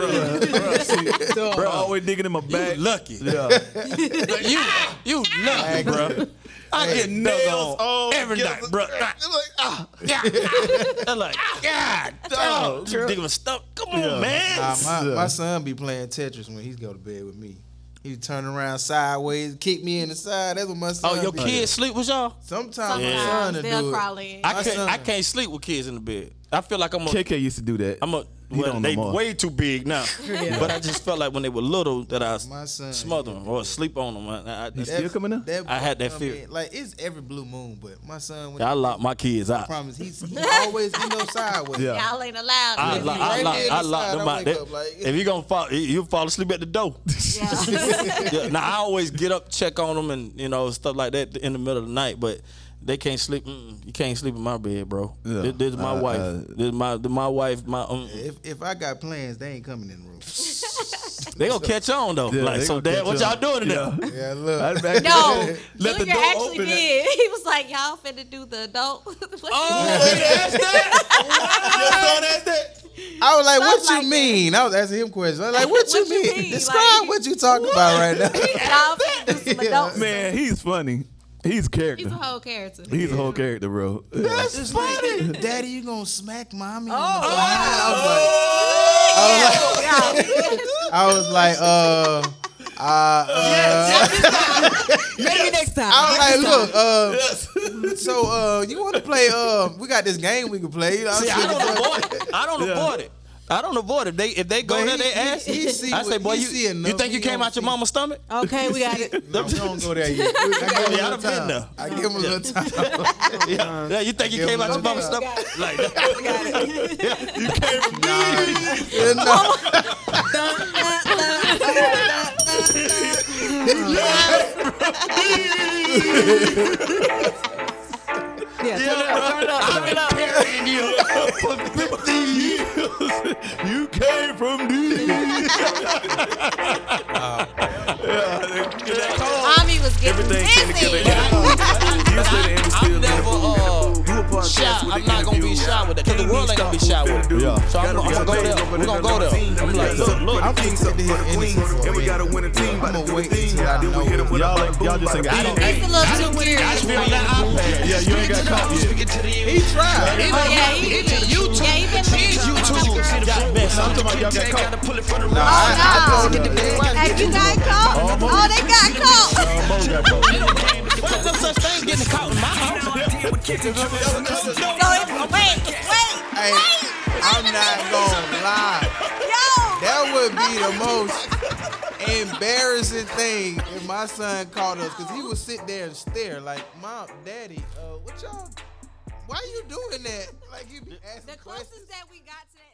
Bro, always digging in my back. Lucky. Yeah. You, you lucky, bro. I get nails on every night, bro. I'm like, ah, yeah. I'm like, God, dog. You dig my stuff. Come on, Yeah. man. Nah, my, Yeah. my son be playing Tetris when he go to bed with me. He turn around sideways, kick me in the side. That's what my son. Oh, your be. kids sleep with y'all? Sometimes my Sometimes son will they'll do it. crawl in. I My can't. son- I can't sleep with kids in the bed. I feel like I'm a. K K used to do that. I'm a. He Well, don't they no more. way too big now. But I just felt like when they were little that I My son, smother them or sleep on them. I, I, He still coming up? That I had that boy fear. come in, like it's every blue moon, but my son, when I lock my kids I out. promise, he's he always end up sideways. Yeah. Y'all ain't allowed. I to. lock, right I lock, there I inside, lock I them out. wake They- up like- if you gonna fall, you fall asleep at the door. Yeah. Yeah, now I always get up, check on them, and you know stuff like that in the middle of the night. But they can't sleep. Mm-mm, you can't sleep in my bed, bro. Yeah. This, this is my Uh, wife. uh, this is my this my wife. My um, If if I got plans, they ain't coming in the room. they gonna catch on though. Yeah, like they so, gonna Dad, catch what y'all on. doing in there? Yeah. Yeah, look. I'd back No, Let the Junior door actually open. did. He was like, "Y'all finna do the adult." Oh, they asked that. Your son asked that. I was like, "What Something you like mean?" I was asking him questions. I was like, "What, What you you mean? mean? Describe Like- what you talking about right now." Y'all finna do some adult. Man, he's funny. He's character. He's a whole character. He's a whole character, bro. Yeah. That's funny. Daddy, you gonna smack mommy? Oh, Yeah. I was like, uh, uh, uh Maybe next time. I was like, look, uh, so uh, you want to play? Uh, we got this game we can play. You know, See, I don't avoid it. I don't avoid it. I don't avoid it. They if they go But there, he- they he- ask. he see I say, what- boy, he you, see you enough. think you He came don't out your see- mama's stomach? Okay, we got it. No, we don't go there yet. I give him a Yeah, I little done been time. there. I give him a little time. Yeah, yeah. You think you Give came him out your a mama's little stomach? Like Yeah, no. Yeah, turn it up, turn it up. I've been out carrying you for fifteen years. You came from D. Mommy was getting Everything came busy. together. You said the end I'm never uh, Do a podcast shy. with I'm the not gonna be interview. shy with that because the world ain't gonna be shy with it. Yeah. So I'm, I'm gonna go there. We're gonna go there. I'm like, look, look. I'm fixing to hit anything for And we me. got to win a team. I'm About gonna to do a wait thing. until I Then know we hit him with a Y'all bada ain't- boom, y'all just bada ain't got- bing. I don't- He's a little too I curious. just be on that iPad. Yeah, you ain't got caught yet. He tried. Oh yeah, he been YouTube. Yeah, he been YouTube got messed. I'm talking about y'all got caught. Nah, I, I told her. Have you got caught? Oh, they got caught. What's no such thing getting caught in my house? So it, wait, wait, Hey, I'm not gonna lie. yo. That would be the most embarrassing thing if my son caught us, because he would sit there and stare like, "Mom, Daddy, uh, what y'all? Why you doing that?" Like he be asking The questions. closest that we got to that.